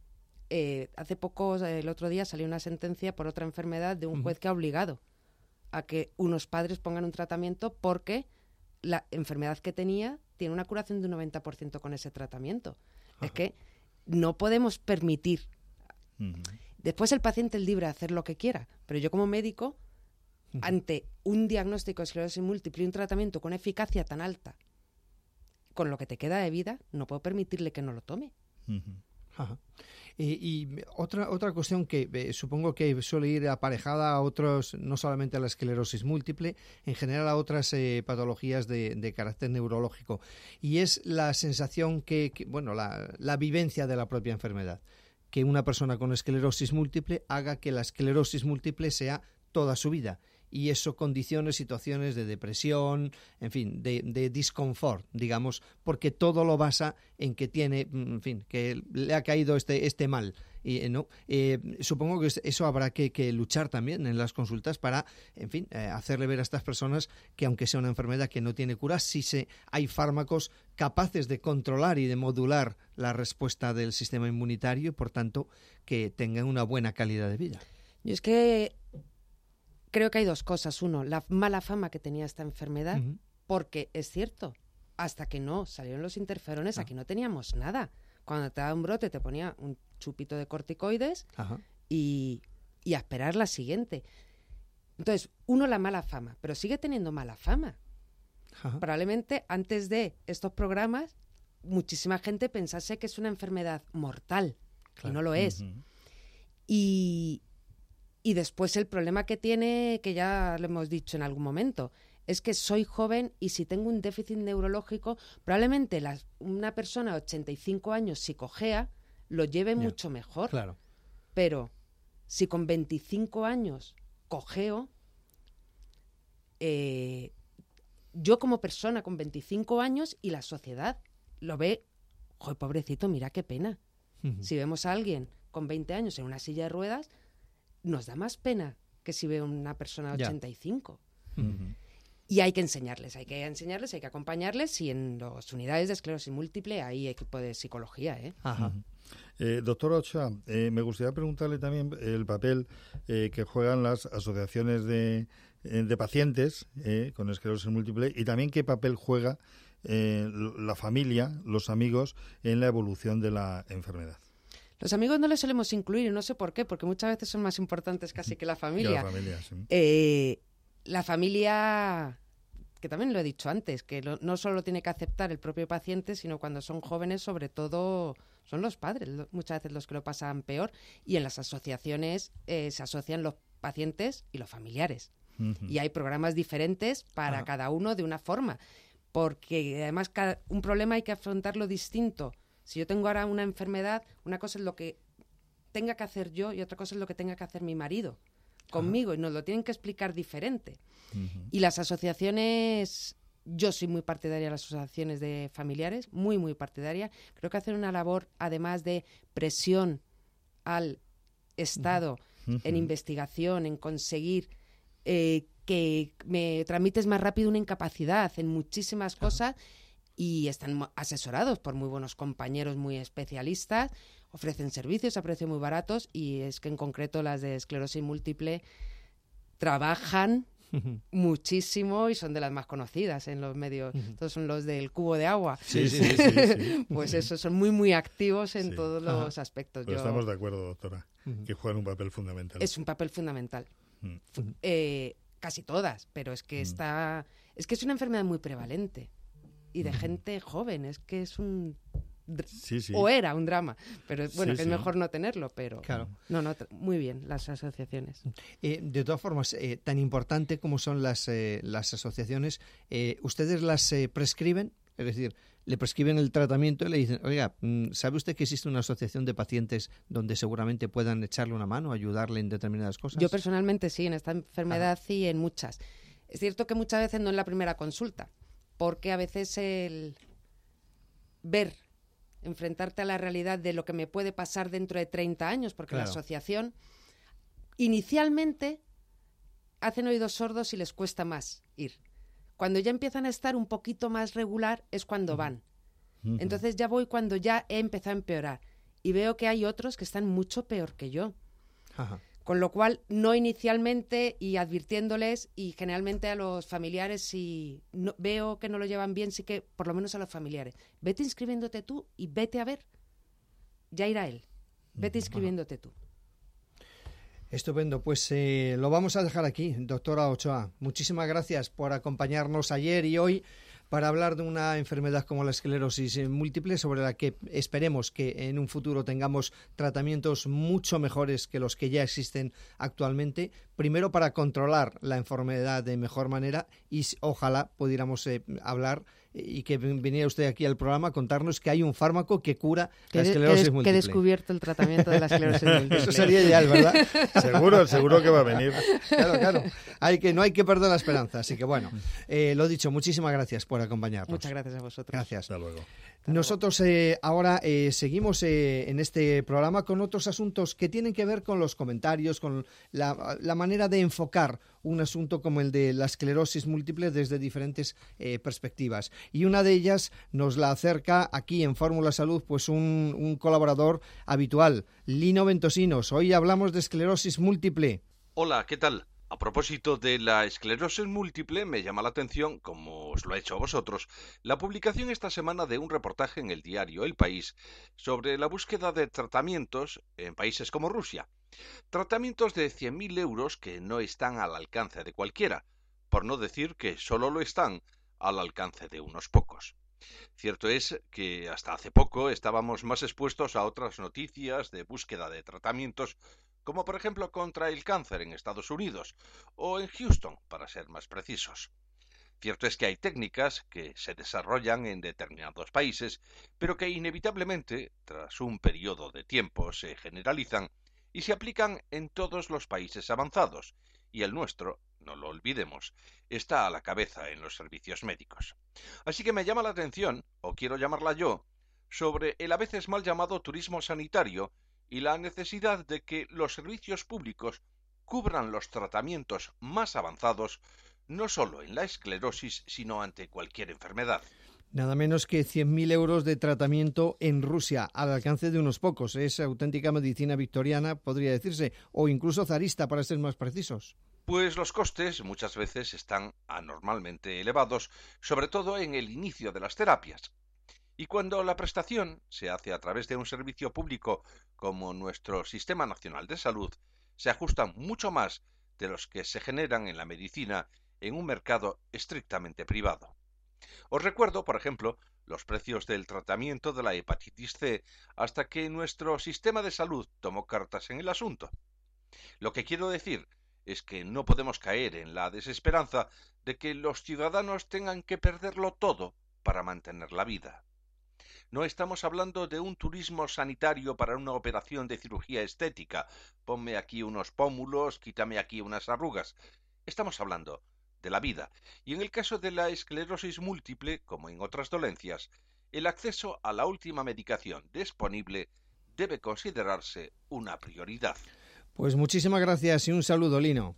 hace poco, el otro día, salió una sentencia por otra enfermedad de un juez que ha obligado a que unos padres pongan un tratamiento porque la enfermedad que tenía tiene una curación de un 90% con ese tratamiento. Es que no podemos permitir. Después el paciente es libre de hacer lo que quiera, pero yo como médico, ante un diagnóstico de esclerosis múltiple y un tratamiento con eficacia tan alta, con lo que te queda de vida, no puedo permitirle que no lo tome. Ajá. Y otra cuestión que supongo que suele ir aparejada a otros, no solamente a la esclerosis múltiple, en general a otras patologías de carácter neurológico, y es la sensación la vivencia de la propia enfermedad, que una persona con esclerosis múltiple haga que la esclerosis múltiple sea toda su vida. Y eso condiciona situaciones de depresión, en fin, de disconfort, digamos, porque todo lo basa en que tiene, en fin, que le ha caído este mal. Y, ¿no? Supongo que eso habrá que luchar también en las consultas para, en fin, hacerle ver a estas personas que aunque sea una enfermedad que no tiene cura, hay fármacos capaces de controlar y de modular la respuesta del sistema inmunitario y, por tanto, que tengan una buena calidad de vida. Y es que creo que hay dos cosas. Uno, la mala fama que tenía esta enfermedad, porque es cierto, hasta que no salieron los interferones, aquí no teníamos nada. Cuando te daba un brote te ponía un chupito de corticoides y a esperar la siguiente. Entonces, uno, la mala fama, pero sigue teniendo mala fama. Probablemente antes de estos programas muchísima gente pensase que es una enfermedad mortal, y no lo es. Y después el problema que tiene, que ya lo hemos dicho en algún momento, es que soy joven y si tengo un déficit neurológico, probablemente una persona de 85 años, si cojea, lo lleve mucho mejor. Claro. Pero si con 25 años cojeo, yo como persona con 25 años y la sociedad lo ve, ¡joder, pobrecito, mira qué pena! Si vemos a alguien con 20 años en una silla de ruedas, nos da más pena que si ve una persona de 85. Y hay que enseñarles, hay que acompañarles, y en las unidades de esclerosis múltiple hay equipo de psicología. Doctora Ochoa, me gustaría preguntarle también el papel que juegan las asociaciones de pacientes con esclerosis múltiple, y también qué papel juega la familia, los amigos, en la evolución de la enfermedad. Los amigos no les solemos incluir, y no sé por qué, porque muchas veces son más importantes casi que la familia. La familia, que también lo he dicho antes, que no solo tiene que aceptar el propio paciente, sino cuando son jóvenes, sobre todo, son los padres muchas veces los que lo pasan peor, y en las asociaciones se asocian los pacientes y los familiares. Y hay programas diferentes para cada uno de una forma, porque además un problema hay que afrontarlo distinto. Si yo tengo ahora una enfermedad, una cosa es lo que tenga que hacer yo y otra cosa es lo que tenga que hacer mi marido conmigo, y nos lo tienen que explicar diferente. Y las asociaciones, yo soy muy partidaria de las asociaciones de familiares, muy, muy partidaria. Creo que hacen una labor, además de presión al Estado en investigación, en conseguir que me tramites más rápido una incapacidad en muchísimas cosas, y están asesorados por muy buenos compañeros, muy especialistas, ofrecen servicios a precios muy baratos, y es que en concreto las de esclerosis múltiple trabajan muchísimo y son de las más conocidas en los medios. Todos son los del cubo de agua. Sí. Pues eso, son muy, muy activos en todos los aspectos. Pero estamos de acuerdo, doctora, que juegan un papel fundamental. Es un papel fundamental. Casi todas, pero es que es una enfermedad muy prevalente. Y de gente joven, es que es o era un drama, pero bueno, que es mejor no tenerlo, pero claro. Muy bien las asociaciones. De todas formas, tan importante como son las asociaciones, ¿ustedes las prescriben? Es decir, le prescriben el tratamiento y le dicen, oiga, ¿sabe usted que existe una asociación de pacientes donde seguramente puedan echarle una mano, ayudarle en determinadas cosas? Yo personalmente sí, en esta enfermedad y en muchas. Es cierto que muchas veces no en la primera consulta, porque a veces el enfrentarte a la realidad de lo que me puede pasar dentro de 30 años, porque la asociación inicialmente hacen oídos sordos y les cuesta más ir. Cuando ya empiezan a estar un poquito más regular es cuando van. Entonces ya voy cuando ya he empezado a empeorar. y veo que hay otros que están mucho peor que yo. Ajá. Con lo cual, no inicialmente y advirtiéndoles, y generalmente a los familiares, si no, veo que no lo llevan bien, sí que por lo menos a los familiares, vete inscribiéndote tú y vete a ver. Ya irá él. Vete inscribiéndote tú. Estupendo, pues lo vamos a dejar aquí, doctora Ochoa. Muchísimas gracias por acompañarnos ayer y hoy para hablar de una enfermedad como la esclerosis múltiple, sobre la que esperemos que en un futuro tengamos tratamientos mucho mejores que los que ya existen actualmente. Primero, para controlar la enfermedad de mejor manera, y ojalá pudiéramos hablar y que viniera usted aquí al programa a contarnos que hay un fármaco que cura la esclerosis múltiple. Que he descubierto el tratamiento de la esclerosis múltiple. Eso sería ideal, ¿verdad? Seguro que va a venir. Claro. No hay que perder la esperanza. Así que bueno, lo dicho, muchísimas gracias por acompañarnos. Muchas gracias a vosotros. Gracias. Hasta luego. Nosotros ahora seguimos en este programa con otros asuntos que tienen que ver con los comentarios, con la manera de enfocar un asunto como el de la esclerosis múltiple desde diferentes perspectivas. Y una de ellas nos la acerca aquí en Fórmula Salud pues un colaborador habitual, Lino Ventosinos. Hoy hablamos de esclerosis múltiple. Hola, ¿qué tal? A propósito de la esclerosis múltiple, me llama la atención, como os lo ha hecho a vosotros, la publicación esta semana de un reportaje en el diario El País sobre la búsqueda de tratamientos en países como Rusia. Tratamientos de 100.000 euros que no están al alcance de cualquiera, por no decir que solo lo están al alcance de unos pocos. Cierto es que hasta hace poco estábamos más expuestos a otras noticias de búsqueda de tratamientos, como por ejemplo contra el cáncer en Estados Unidos, o en Houston, para ser más precisos. Cierto es que hay técnicas que se desarrollan en determinados países, pero que inevitablemente, tras un periodo de tiempo, se generalizan y se aplican en todos los países avanzados, y el nuestro, no lo olvidemos, está a la cabeza en los servicios médicos. Así que me llama la atención, o quiero llamarla yo, sobre el a veces mal llamado turismo sanitario y la necesidad de que los servicios públicos cubran los tratamientos más avanzados, no solo en la esclerosis, sino ante cualquier enfermedad. Nada menos que 100.000 euros de tratamiento en Rusia, al alcance de unos pocos. Es auténtica medicina victoriana, podría decirse, o incluso zarista, para ser más precisos. Pues los costes muchas veces están anormalmente elevados, sobre todo en el inicio de las terapias. Y cuando la prestación se hace a través de un servicio público como nuestro Sistema Nacional de Salud, se ajustan mucho más de los que se generan en la medicina en un mercado estrictamente privado. Os recuerdo, por ejemplo, los precios del tratamiento de la hepatitis C hasta que nuestro sistema de salud tomó cartas en el asunto. Lo que quiero decir es que no podemos caer en la desesperanza de que los ciudadanos tengan que perderlo todo para mantener la vida. No estamos hablando de un turismo sanitario para una operación de cirugía estética. Ponme aquí unos pómulos, quítame aquí unas arrugas. Estamos hablando de la vida. Y en el caso de la esclerosis múltiple, como en otras dolencias, el acceso a la última medicación disponible debe considerarse una prioridad. Pues muchísimas gracias y un saludo, Lino.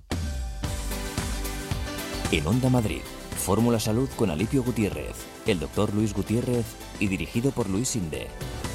En Onda Madrid, Fórmula Salud con Alipio Gutiérrez, el doctor Luis Gutiérrez y dirigido por Luis Sinde.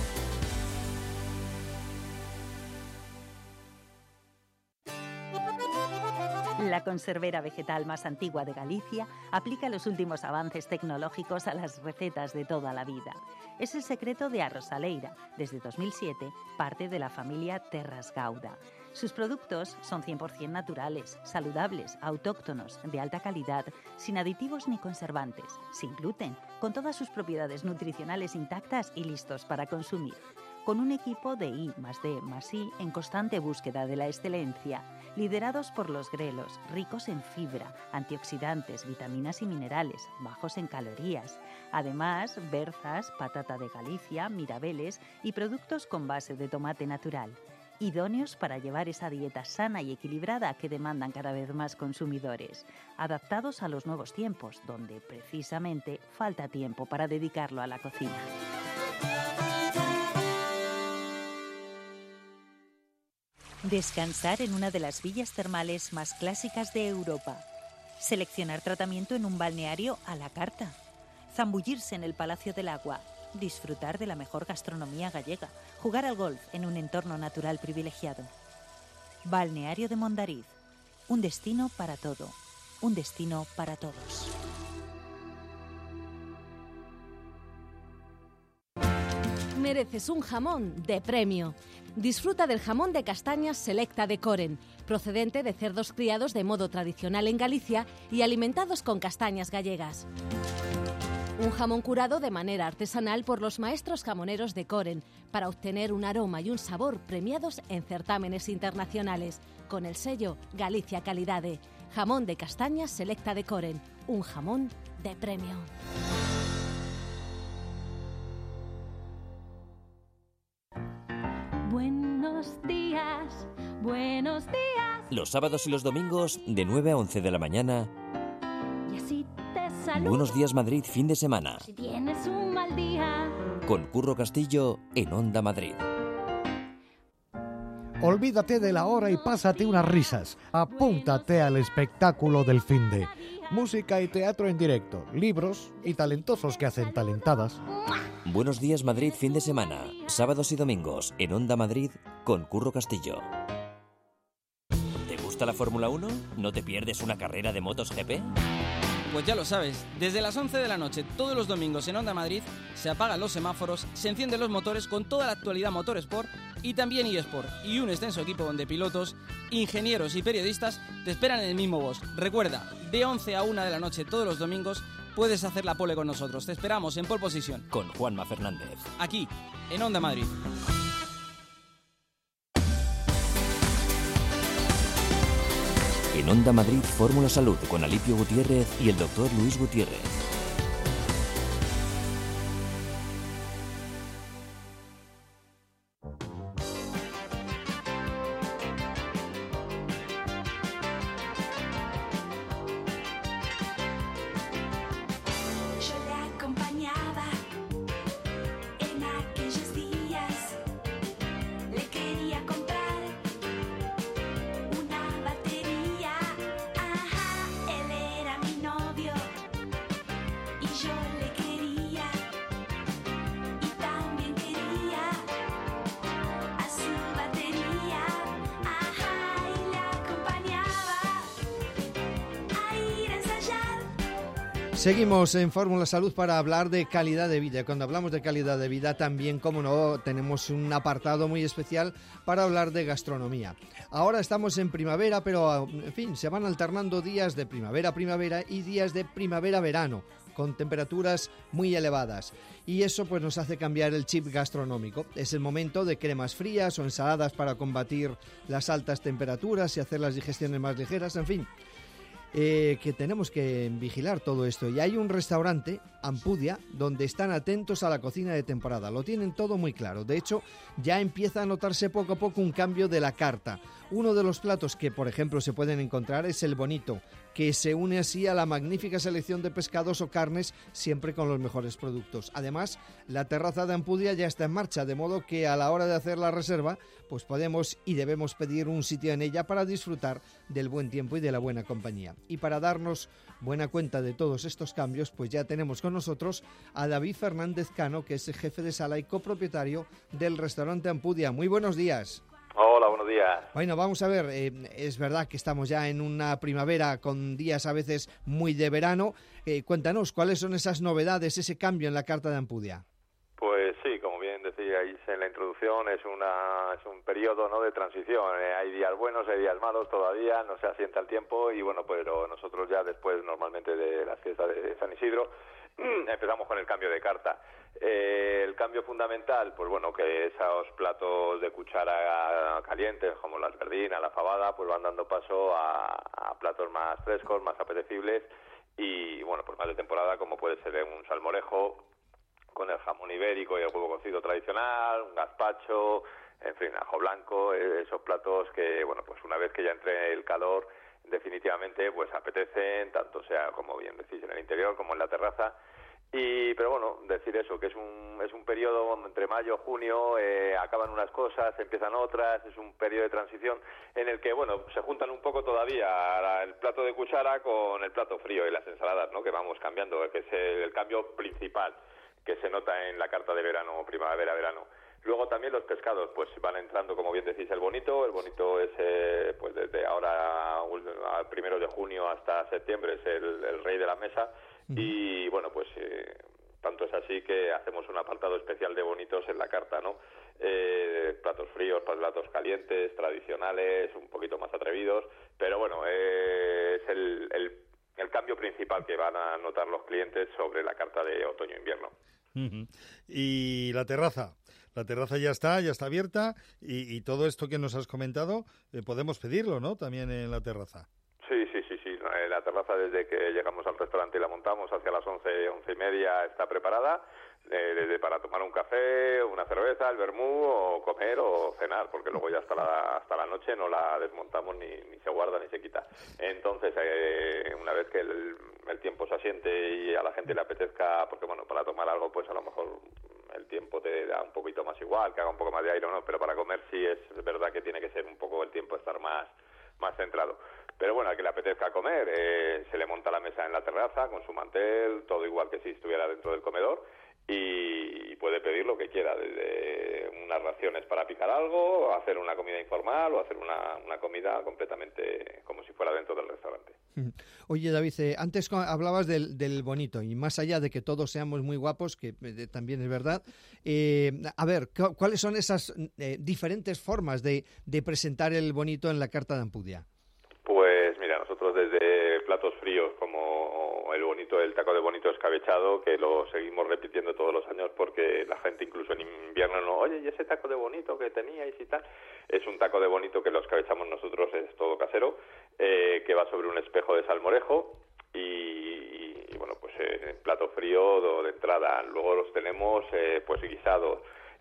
La conservera vegetal más antigua de Galicia aplica los últimos avances tecnológicos a las recetas de toda la vida. Es el secreto de Arrosaleira, desde 2007, parte de la familia Terras Gauda. Sus productos son 100% naturales, saludables, autóctonos, de alta calidad, sin aditivos ni conservantes, sin gluten, con todas sus propiedades nutricionales intactas y listos para consumir. Con un equipo de I+D+I en constante búsqueda de la excelencia, liderados por los grelos, ricos en fibra, antioxidantes, vitaminas y minerales, bajos en calorías. Además, berzas, patata de Galicia, mirabeles y productos con base de tomate natural. Idóneos para llevar esa dieta sana y equilibrada que demandan cada vez más consumidores, adaptados a los nuevos tiempos, donde precisamente falta tiempo para dedicarlo a la cocina. Descansar en una de las villas termales más clásicas de Europa. Seleccionar tratamiento en un balneario a la carta. Zambullirse en el Palacio del Agua. disfrutar de la mejor gastronomía gallega, jugar al golf en un entorno natural privilegiado. Balneario de Mondariz, un destino para todo, un destino para todos. Mereces un jamón de premio. Disfruta del jamón de castañas Selecta de Coren, procedente de cerdos criados de modo tradicional en Galicia y alimentados con castañas gallegas. Un jamón curado de manera artesanal por los maestros jamoneros de Coren para obtener un aroma y un sabor premiados en certámenes internacionales, con el sello Galicia Calidade. Jamón de castañas Selecta de Coren, un jamón de premio. Buenos días, buenos días. Los sábados y los domingos, de 9 a 11 de la mañana. Y así te saludo. Buenos días Madrid, fin de semana. Si tienes un mal día. Con Curro Castillo en Onda Madrid. Olvídate de la hora y pásate unas risas. Apúntate al espectáculo del finde. Música y teatro en directo, libros y talentosos que hacen talentadas. Buenos días Madrid, fin de semana. Sábados y domingos en Onda Madrid con Curro Castillo. ¿Te gusta la Fórmula 1? ¿No te pierdes una carrera de motos GP? Pues ya lo sabes, desde las 11 de la noche todos los domingos en Onda Madrid se apagan los semáforos, se encienden los motores con toda la actualidad Motorsport y también eSport, y un extenso equipo donde pilotos, ingenieros y periodistas te esperan en el mismo box. Recuerda, de 11 a 1 de la noche todos los domingos puedes hacer la pole con nosotros. Te esperamos en Pole Position con Juanma Fernández, aquí en Onda Madrid. En Onda Madrid, Fórmula Salud con Alipio Gutiérrez y el doctor Luis Gutiérrez. Seguimos en Fórmula Salud para hablar de calidad de vida. Cuando hablamos de calidad de vida también, como no, tenemos un apartado muy especial para hablar de gastronomía. Ahora estamos en primavera, pero en fin, se van alternando días de primavera-primavera y días de primavera-verano, con temperaturas muy elevadas. Y eso pues nos hace cambiar el chip gastronómico. Es el momento de cremas frías o ensaladas para combatir las altas temperaturas y hacer las digestiones más ligeras, en fin. Que tenemos que vigilar todo esto. Y hay un restaurante, Ampudia, donde están atentos a la cocina de temporada. Lo tienen todo muy claro. De hecho, ya empieza a notarse poco a poco un cambio de la carta. Uno de los platos que, por ejemplo, se pueden encontrar es el bonito, que se une así a la magnífica selección de pescados o carnes, siempre con los mejores productos. Además, la terraza de Ampudia ya está en marcha, de modo que a la hora de hacer la reserva, pues podemos y debemos pedir un sitio en ella para disfrutar del buen tiempo y de la buena compañía. Y para darnos buena cuenta de todos estos cambios, pues ya tenemos con nosotros a David Fernández Cano, que es el jefe de sala y copropietario del restaurante Ampudia. Muy buenos días. Hola, buenos días. Bueno, vamos a ver, es verdad que estamos ya en una primavera con días a veces muy de verano. Cuéntanos, ¿cuáles son esas novedades, ese cambio en la carta de Ampudia? Pues sí, como bien decíais en la introducción, es un periodo, ¿no?, de transición. Hay días buenos, hay días malos todavía, no se asienta el tiempo y bueno, pero nosotros ya después normalmente de la fiesta de San Isidro empezamos con el cambio de carta. El cambio fundamental, pues bueno, que esos platos de cuchara calientes como la alberdina, la fabada, pues van dando paso a platos más frescos, más apetecibles y bueno, pues más de temporada, como puede ser un salmorejo con el jamón ibérico y el huevo cocido tradicional, un gazpacho, en fin, ajo blanco, esos platos que, bueno, pues una vez que ya entre el calor, definitivamente pues apetecen, tanto sea, como bien decís, en el interior como en la terraza. Pero bueno, decir eso, que es un periodo entre mayo y junio, acaban unas cosas, empiezan otras, es un periodo de transición en el que, bueno, se juntan un poco todavía el plato de cuchara con el plato frío y las ensaladas, ¿no?, que vamos cambiando, que es el cambio principal. que se nota en la carta de verano, primavera-verano. Luego también los pescados, pues van entrando, como bien decís, el bonito. El bonito es, pues desde ahora, al 1 de junio hasta septiembre, es el rey de la mesa. Y bueno, pues tanto es así que hacemos un apartado especial de bonitos en la carta, ¿no? Platos fríos, platos calientes, tradicionales, un poquito más atrevidos. Pero bueno, es el cambio principal que van a notar los clientes sobre la carta de otoño-invierno. Y la terraza. La terraza ya está abierta y todo esto que nos has comentado podemos pedirlo, ¿no? También en la terraza. Sí. La terraza, desde que llegamos al restaurante y la montamos, hacia las 11:30 está preparada, desde para tomar un café, una cerveza, el vermú, o comer o cenar, porque luego ya hasta la noche no la desmontamos ni se guarda ni se quita. Entonces, una vez que el tiempo se asiente y a la gente le apetezca, porque bueno, para tomar algo, pues a lo mejor el tiempo te da un poquito más igual, que haga un poco más de aire o no, pero para comer sí es verdad que tiene que ser un poco el tiempo estar más centrado. Pero bueno, al que le apetezca comer, se le monta la mesa en la terraza con su mantel, todo igual que si estuviera dentro del comedor, y puede pedir lo que quiera, desde unas raciones para picar algo, hacer una comida informal o hacer una comida completamente como si fuera dentro del restaurante. Oye, David, antes hablabas del bonito, y más allá de que todos seamos muy guapos, que también es verdad, a ver, ¿cuáles son esas diferentes formas de presentar el bonito en la carta de Ampudia? Pues mira, nosotros desde platos fríos como el bonito, el taco de bonito escabechado, que lo seguimos repitiendo todos los años porque la gente incluso en invierno no, oye, ¿y ese taco de bonito que teníais y tal? Es un taco de bonito que lo escabechamos nosotros, es todo casero, que va sobre un espejo de salmorejo y bueno, pues plato frío de entrada. Luego los tenemos pues guisados.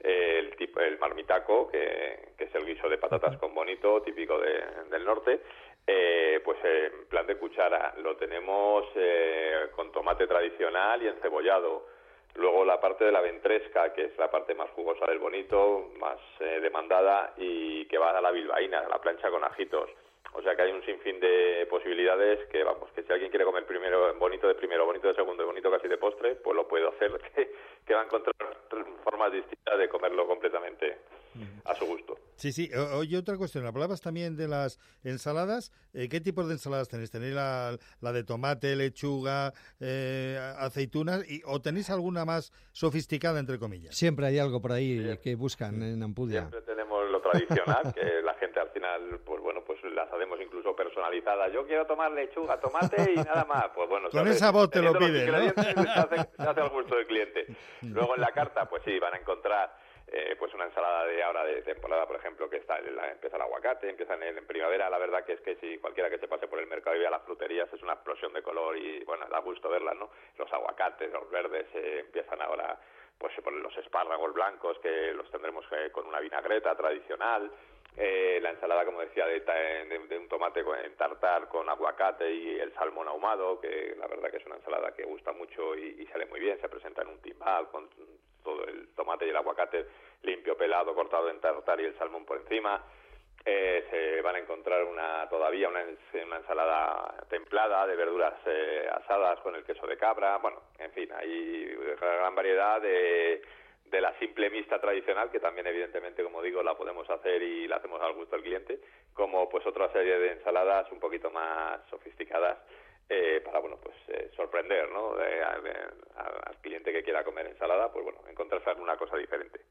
El marmitaco, que es el guiso de patatas con bonito, típico del norte, pues en plan de cuchara. Lo tenemos con tomate tradicional y encebollado. Luego la parte de la ventresca, que es la parte más jugosa del bonito, más demandada, y que va a la bilbaína, a la plancha con ajitos. O sea que hay un sinfín de posibilidades que, vamos, que si alguien quiere comer primero bonito de primero, bonito de segundo y bonito casi de postre, pues lo puede hacer, que va a encontrar formas distintas de comerlo completamente a su gusto. Sí. Oye, otra cuestión, hablabas también de las ensaladas. ¿Qué tipos de ensaladas tenéis? ¿Tenéis la de tomate, lechuga, aceitunas, o tenéis alguna más sofisticada, entre comillas? Siempre hay algo por ahí que buscan en Ampudia. Siempre tenemos lo tradicional, que la gente al final, pues bueno, pues las hacemos incluso personalizadas. Yo quiero tomar lechuga, tomate y nada más. Pues bueno, con esa voz te lo piden, ¿no? Se hace al gusto del cliente. Luego en la carta, pues sí, van a encontrar pues una ensalada de ahora de temporada, por ejemplo, que empieza el aguacate, empieza en primavera. La verdad que es que si cualquiera que se pase por el mercado y vea las fruterías, es una explosión de color y bueno, da gusto verlas, ¿no? Los aguacates, los verdes, empiezan ahora pues por los espárragos blancos, que los tendremos con una vinagreta tradicional. La ensalada, como decía, de un tomate en tartar con aguacate y el salmón ahumado, que la verdad que es una ensalada que gusta mucho y sale muy bien. Se presenta en un timbal con todo el tomate y el aguacate limpio, pelado, cortado en tartar y el salmón por encima. Se van a encontrar una ensalada templada de verduras asadas con el queso de cabra. Bueno, en fin, hay una gran variedad de la simple mixta tradicional, que también evidentemente, como digo, la podemos hacer y la hacemos al gusto del cliente, como pues otra serie de ensaladas un poquito más sofisticadas para, bueno, pues sorprender, ¿no? Al cliente que quiera comer ensalada, pues bueno, encontrarse alguna cosa diferente.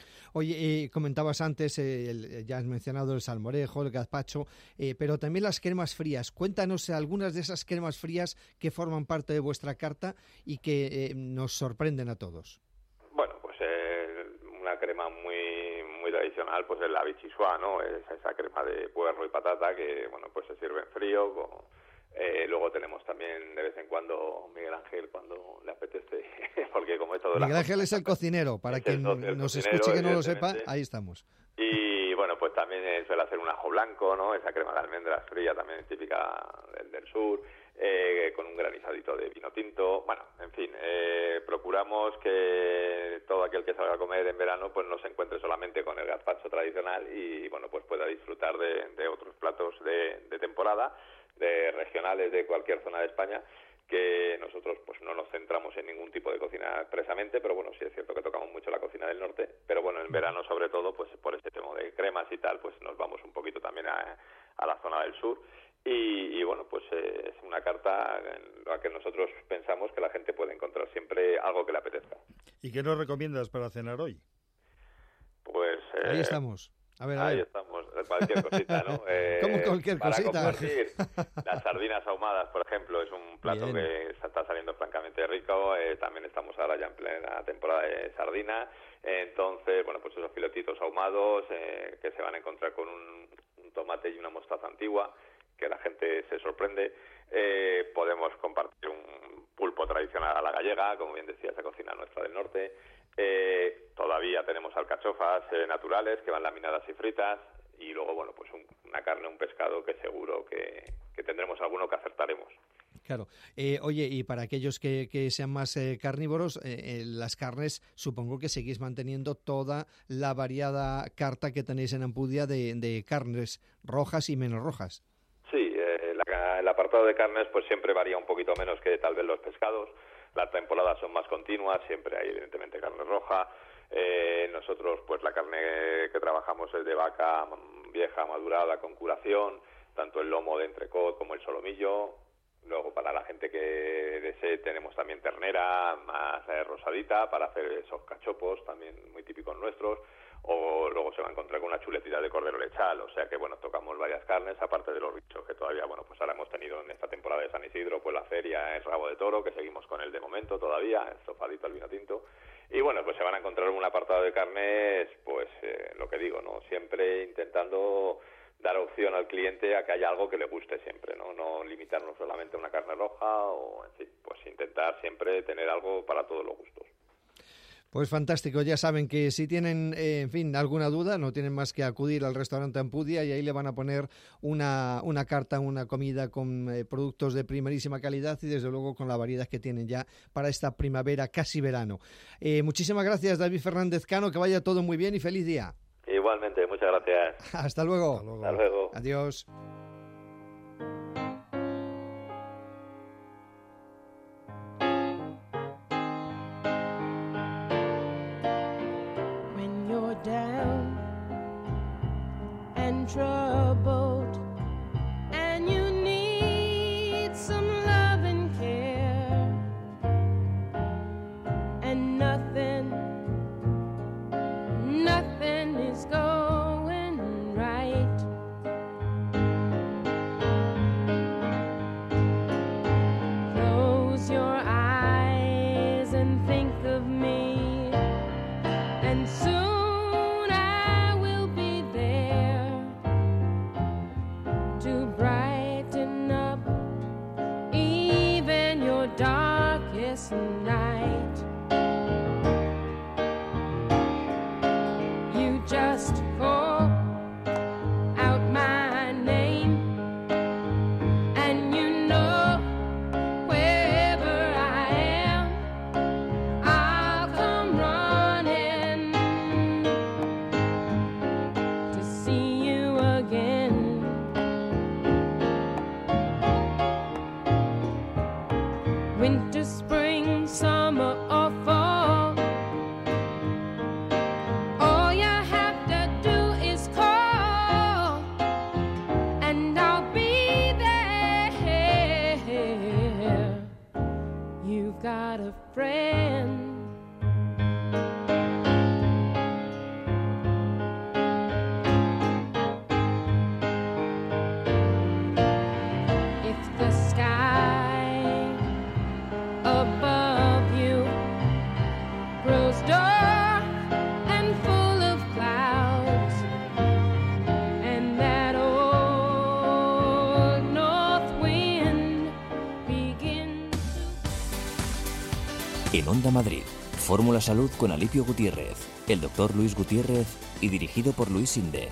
Oye, comentabas antes, ya has mencionado el salmorejo, el gazpacho, pero también las cremas frías. Cuéntanos algunas de esas cremas frías que forman parte de vuestra carta y que nos sorprenden a todos. Bueno, pues una crema muy tradicional, pues es la bichisua, ¿no? Es esa crema de puerro y patata que, bueno, pues se sirve en frío. Luego tenemos también de vez en cuando Miguel Ángel cuando le apetece, porque como es todo Miguel Ángel es el cocinero, para quien nos escuche que no lo sepa, ahí estamos. Y bueno, pues también suele hacer un ajo blanco, ¿no? Esa crema de almendras fría también típica del sur, con un granizadito de vino tinto. Bueno, en fin, procuramos que todo aquel que salga a comer en verano pues no se encuentre solamente con el gazpacho tradicional y bueno, pues pueda disfrutar de otros platos de temporada, de regionales de cualquier zona de España, que nosotros pues no nos centramos en ningún tipo de cocina expresamente, pero bueno, sí es cierto que tocamos mucho la cocina del norte, pero bueno, en verano sobre todo, pues por este tema de cremas y tal, pues nos vamos un poquito también a la zona del sur y bueno, pues es una carta en la que nosotros pensamos que la gente puede encontrar siempre algo que le apetezca. ¿Y qué nos recomiendas para cenar hoy? Pues ahí estamos. A ver. Ahí estamos, cualquier cosita, ¿no? ¿Cómo cualquier cosita? Para compartir, las sardinas ahumadas, por ejemplo, es un plato que está saliendo francamente rico. También estamos ahora ya en plena temporada de sardina. Entonces, bueno, pues esos filetitos ahumados que se van a encontrar con un tomate y una mostaza antigua, que la gente se sorprende. Podemos compartir un pulpo tradicional a la gallega, como bien decía, esa cocina nuestra del norte. Todavía tenemos alcachofas naturales que van laminadas y fritas, y luego, bueno, pues una carne, un pescado que seguro que tendremos alguno que acertaremos. Claro. Oye, y para aquellos que sean más carnívoros, las carnes, supongo que seguís manteniendo toda la variada carta que tenéis en Ampudia de carnes rojas y menos rojas. Sí, el apartado de carnes pues siempre varía un poquito menos que tal vez los pescados. Las temporadas son más continuas, siempre hay evidentemente carne roja. Nosotros pues la carne que trabajamos es de vaca vieja, madurada, con curación, tanto el lomo de entrecot como el solomillo. Luego para la gente que desee tenemos también ternera más rosadita para hacer esos cachopos también muy típicos nuestros. O luego se va a encontrar con una chuletita de cordero lechal, o sea que bueno, tocamos varias carnes, aparte de los bichos que todavía, bueno, pues ahora hemos tenido en esta temporada de San Isidro, pues la feria es rabo de toro, que seguimos con él de momento todavía, estofadito al vino tinto, y bueno, pues se van a encontrar un apartado de carnes, pues lo que digo, ¿no? Siempre intentando dar opción al cliente a que haya algo que le guste siempre, no limitarnos solamente a una carne roja, o en fin, pues intentar siempre tener algo para todos los gustos. Pues fantástico, ya saben que si tienen, en fin, alguna duda, no tienen más que acudir al restaurante Ampudia y ahí le van a poner una carta, una comida con productos de primerísima calidad y desde luego con la variedad que tienen ya para esta primavera, casi verano. Muchísimas gracias, David Fernández Cano, que vaya todo muy bien y feliz día. Igualmente, muchas gracias. Hasta luego. Hasta luego. Adiós. Troubled and you need some love and care and nothing is going right. Close your eyes and think of me, and soon I will be there to brighten up even your darkest night. You just call out my name, and you know wherever I am, I'll come running to see you again. Winter, spring, summer, or fall, all you have to do is call, and I'll be there. You've got a friend. If the sky above you grows dark and full of clouds, and that old north wind begins to... En Onda Madrid, Fórmula Salud con Alipio Gutiérrez, el doctor Luis Gutiérrez y dirigido por Luis Sinde.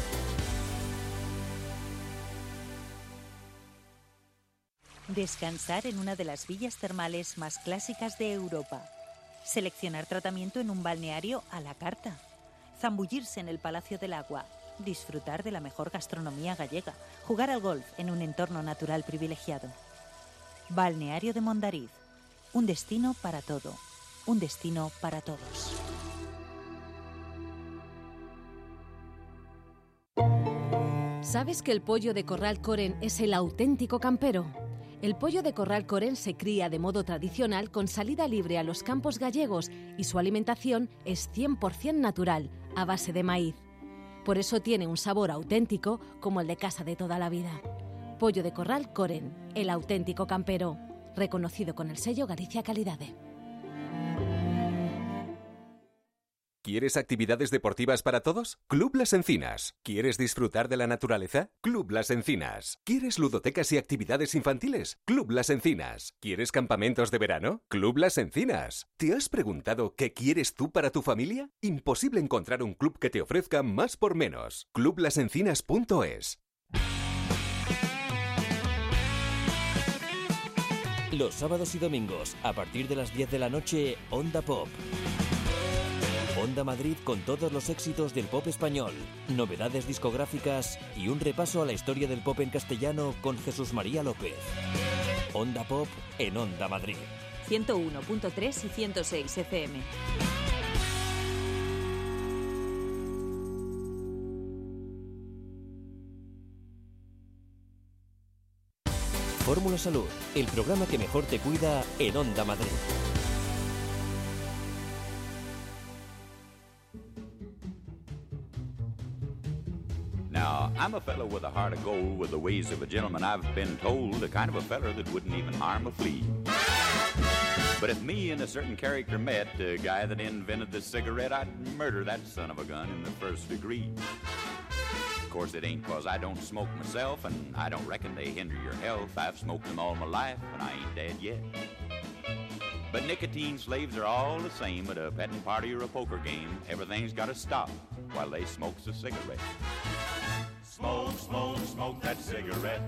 Descansar en una de las villas termales más clásicas de Europa. Seleccionar tratamiento en un balneario a la carta. Zambullirse en el Palacio del Agua. Disfrutar de la mejor gastronomía gallega. Jugar al golf en un entorno natural privilegiado. Balneario de Mondariz. Un destino para todo. Un destino para todos. ¿Sabes que el pollo de Corral Coren es el auténtico campero? El pollo de Corral Coren se cría de modo tradicional con salida libre a los campos gallegos y su alimentación es 100% natural, a base de maíz. Por eso tiene un sabor auténtico como el de casa de toda la vida. Pollo de Corral Coren, el auténtico campero, reconocido con el sello Galicia Calidade. ¿Quieres actividades deportivas para todos? Club Las Encinas. ¿Quieres disfrutar de la naturaleza? Club Las Encinas. ¿Quieres ludotecas y actividades infantiles? Club Las Encinas. ¿Quieres campamentos de verano? Club Las Encinas. ¿Te has preguntado qué quieres tú para tu familia? Imposible encontrar un club que te ofrezca más por menos. clublasencinas.es. Los sábados y domingos, a partir de las 10 de la noche, Onda Pop. Onda Madrid con todos los éxitos del pop español, novedades discográficas y un repaso a la historia del pop en castellano con Jesús María López. Onda Pop en Onda Madrid. 101.3 y 106 FM. Fórmula Salud, el programa que mejor te cuida en Onda Madrid. Now, I'm a fella with a heart of gold, with the ways of a gentleman, I've been told, the kind of a fella that wouldn't even harm a flea. But if me and a certain character met, the guy that invented the cigarette, I'd murder that son of a gun in the first degree. Of course, it ain't 'cause I don't smoke myself, and I don't reckon they hinder your health. I've smoked them all my life, and I ain't dead yet. But nicotine slaves are all the same at a petting party or a poker game. Everything's gotta stop while they smokes a cigarette. Smoke, smoke, smoke that cigarette.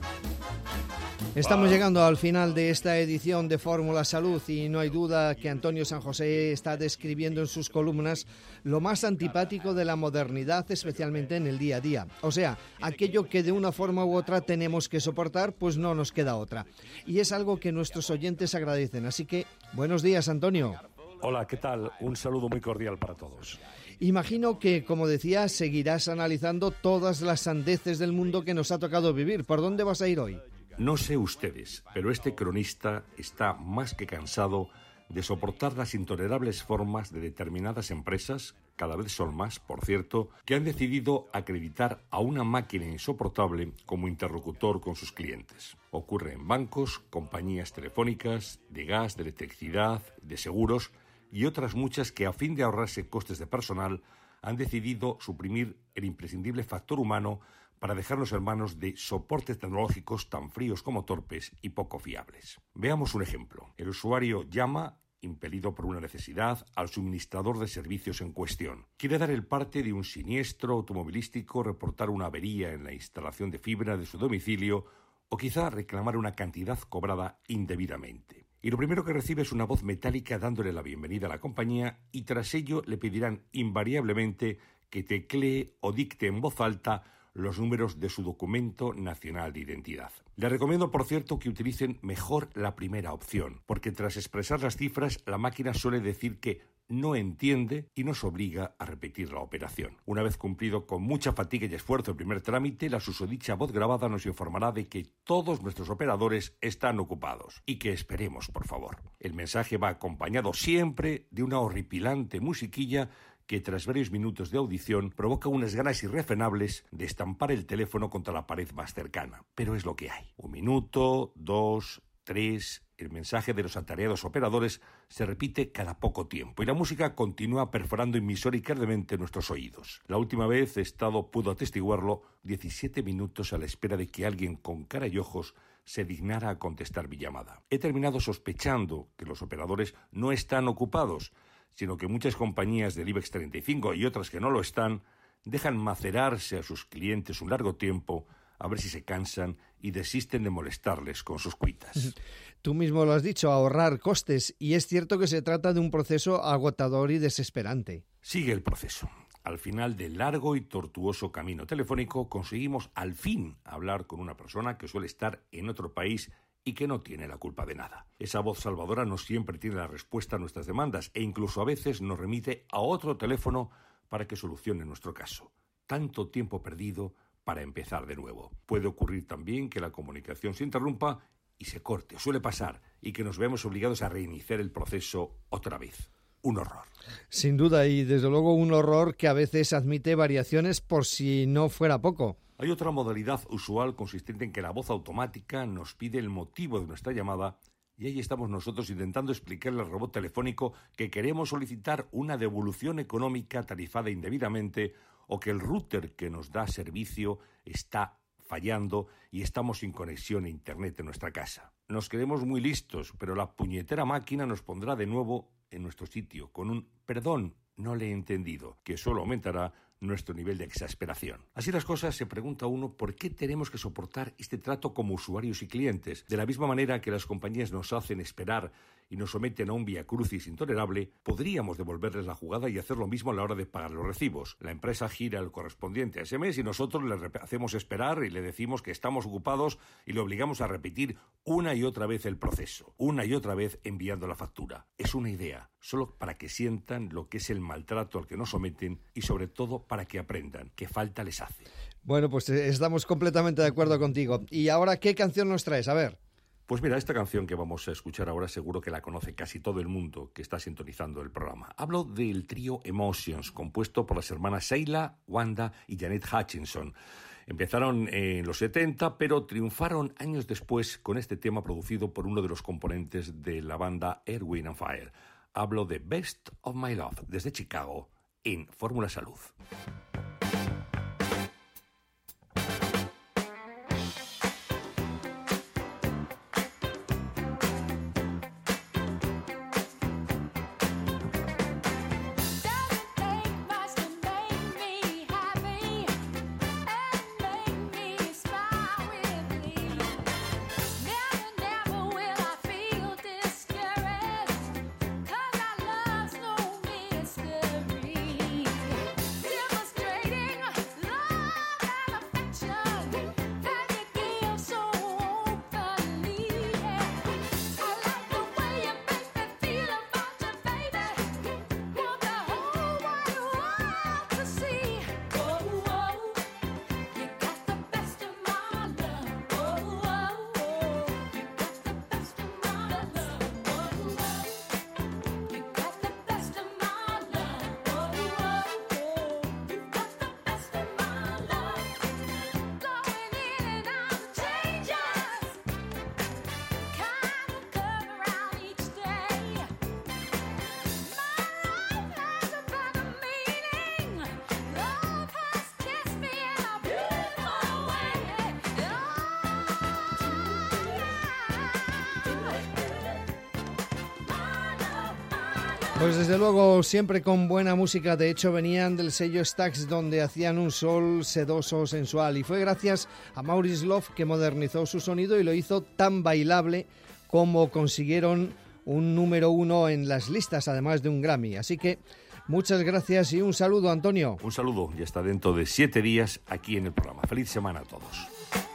Estamos llegando al final de esta edición de Fórmula Salud y no hay duda que Antonio San José está describiendo en sus columnas lo más antipático de la modernidad, especialmente en el día a día. O sea, aquello que de una forma u otra tenemos que soportar, pues no nos queda otra. Y es algo que nuestros oyentes agradecen. Así que, buenos días, Antonio. Hola, ¿qué tal? Un saludo muy cordial para todos. Imagino que, como decía, seguirás analizando todas las sandeces del mundo que nos ha tocado vivir. ¿Por dónde vas a ir hoy? No sé ustedes, pero este cronista está más que cansado de soportar las intolerables formas de determinadas empresas, cada vez son más, por cierto, que han decidido acreditar a una máquina insoportable como interlocutor con sus clientes. Ocurre en bancos, compañías telefónicas, de gas, de electricidad, de seguros y otras muchas que, a fin de ahorrarse costes de personal, han decidido suprimir el imprescindible factor humano para dejarnos en manos de soportes tecnológicos tan fríos como torpes y poco fiables. Veamos un ejemplo. El usuario llama, impelido por una necesidad, al suministrador de servicios en cuestión. Quiere dar el parte de un siniestro automovilístico, reportar una avería en la instalación de fibra de su domicilio o quizá reclamar una cantidad cobrada indebidamente. Y lo primero que recibe es una voz metálica dándole la bienvenida a la compañía y tras ello le pedirán invariablemente que teclee o dicte en voz alta los números de su documento nacional de identidad. Les recomiendo, por cierto, que utilicen mejor la primera opción, porque tras expresar las cifras, la máquina suele decir que no entiende y nos obliga a repetir la operación. Una vez cumplido con mucha fatiga y esfuerzo el primer trámite, la susodicha voz grabada nos informará de que todos nuestros operadores están ocupados y que esperemos, por favor. El mensaje va acompañado siempre de una horripilante musiquilla que tras varios minutos de audición provoca unas ganas irrefrenables de estampar el teléfono contra la pared más cercana. Pero es lo que hay. 1 minuto, 2, 3... El mensaje de los atareados operadores se repite cada poco tiempo y la música continúa perforando inmisericordiamente nuestros oídos. La última vez pudo atestiguarlo 17 minutos a la espera de que alguien con cara y ojos se dignara a contestar mi llamada. He terminado sospechando que los operadores no están ocupados, sino que muchas compañías del IBEX 35 y otras que no lo están dejan macerarse a sus clientes un largo tiempo a ver si se cansan y desisten de molestarles con sus cuitas. Tú mismo lo has dicho, ahorrar costes, y es cierto que se trata de un proceso agotador y desesperante. Sigue el proceso. Al final del largo y tortuoso camino telefónico conseguimos al fin hablar con una persona que suele estar en otro país y que no tiene la culpa de nada. Esa voz salvadora no siempre tiene la respuesta a nuestras demandas e incluso a veces nos remite a otro teléfono para que solucione nuestro caso. Tanto tiempo perdido para empezar de nuevo. Puede ocurrir también que la comunicación se interrumpa y se corte, suele pasar, y que nos veamos obligados a reiniciar el proceso otra vez. Un horror. Sin duda, y desde luego un horror que a veces admite variaciones por si no fuera poco. Hay otra modalidad usual consistente en que la voz automática nos pide el motivo de nuestra llamada y ahí estamos nosotros intentando explicarle al robot telefónico que queremos solicitar una devolución económica tarifada indebidamente o que el router que nos da servicio está fallando y estamos sin conexión a internet en nuestra casa. Nos creemos muy listos, pero la puñetera máquina nos pondrá de nuevo en nuestro sitio con un «perdón, no le he entendido», que solo aumentará nuestro nivel de exasperación. Así las cosas, se pregunta uno por qué tenemos que soportar este trato como usuarios y clientes. De la misma manera que las compañías nos hacen esperar y nos someten a un viacrucis intolerable, podríamos devolverles la jugada y hacer lo mismo a la hora de pagar los recibos. La empresa gira el correspondiente a ese mes y nosotros le hacemos esperar y le decimos que estamos ocupados y le obligamos a repetir una y otra vez el proceso, una y otra vez enviando la factura. Es una idea, solo para que sientan lo que es el maltrato al que nos someten y sobre todo para que aprendan qué falta les hace. Bueno, pues estamos completamente de acuerdo contigo. ¿Y ahora qué canción nos traes? A ver. Pues mira, esta canción que vamos a escuchar ahora seguro que la conoce casi todo el mundo que está sintonizando el programa. Hablo del trío Emotions, compuesto por las hermanas Sheila, Wanda y Janet Hutchinson. Empezaron en los 70, pero triunfaron años después con este tema producido por uno de los componentes de la banda Earth, Wind and Fire. Hablo de Best of My Love, desde Chicago, en Fórmula Salud. Pues desde luego siempre con buena música. De hecho venían del sello Stax, donde hacían un soul sedoso, sensual, y fue gracias a Maurice Love que modernizó su sonido y lo hizo tan bailable como consiguieron un número 1 en las listas, además de un Grammy. Así que muchas gracias y un saludo, Antonio. Un saludo y hasta dentro de 7 días aquí en el programa. Feliz semana a todos.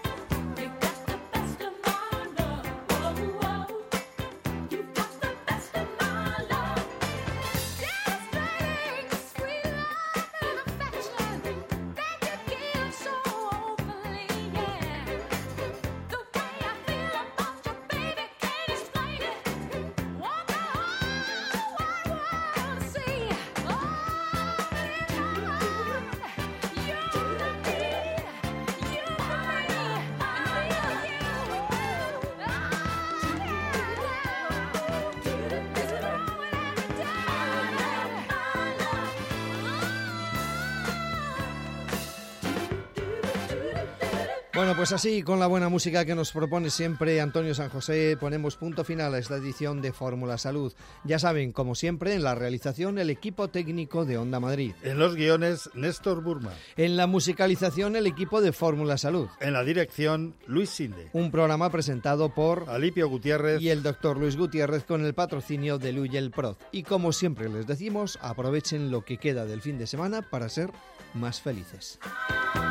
Bueno, pues así, con la buena música que nos propone siempre Antonio San José, ponemos punto final a esta edición de Fórmula Salud. Ya saben, como siempre, en la realización el equipo técnico de Onda Madrid. En los guiones, Néstor Burma. En la musicalización, el equipo de Fórmula Salud. En la dirección, Luis Sinde. Un programa presentado por Alipio Gutiérrez y el doctor Luis Gutiérrez, con el patrocinio de Luyel Proz. Y como siempre les decimos, aprovechen lo que queda del fin de semana para ser más felices.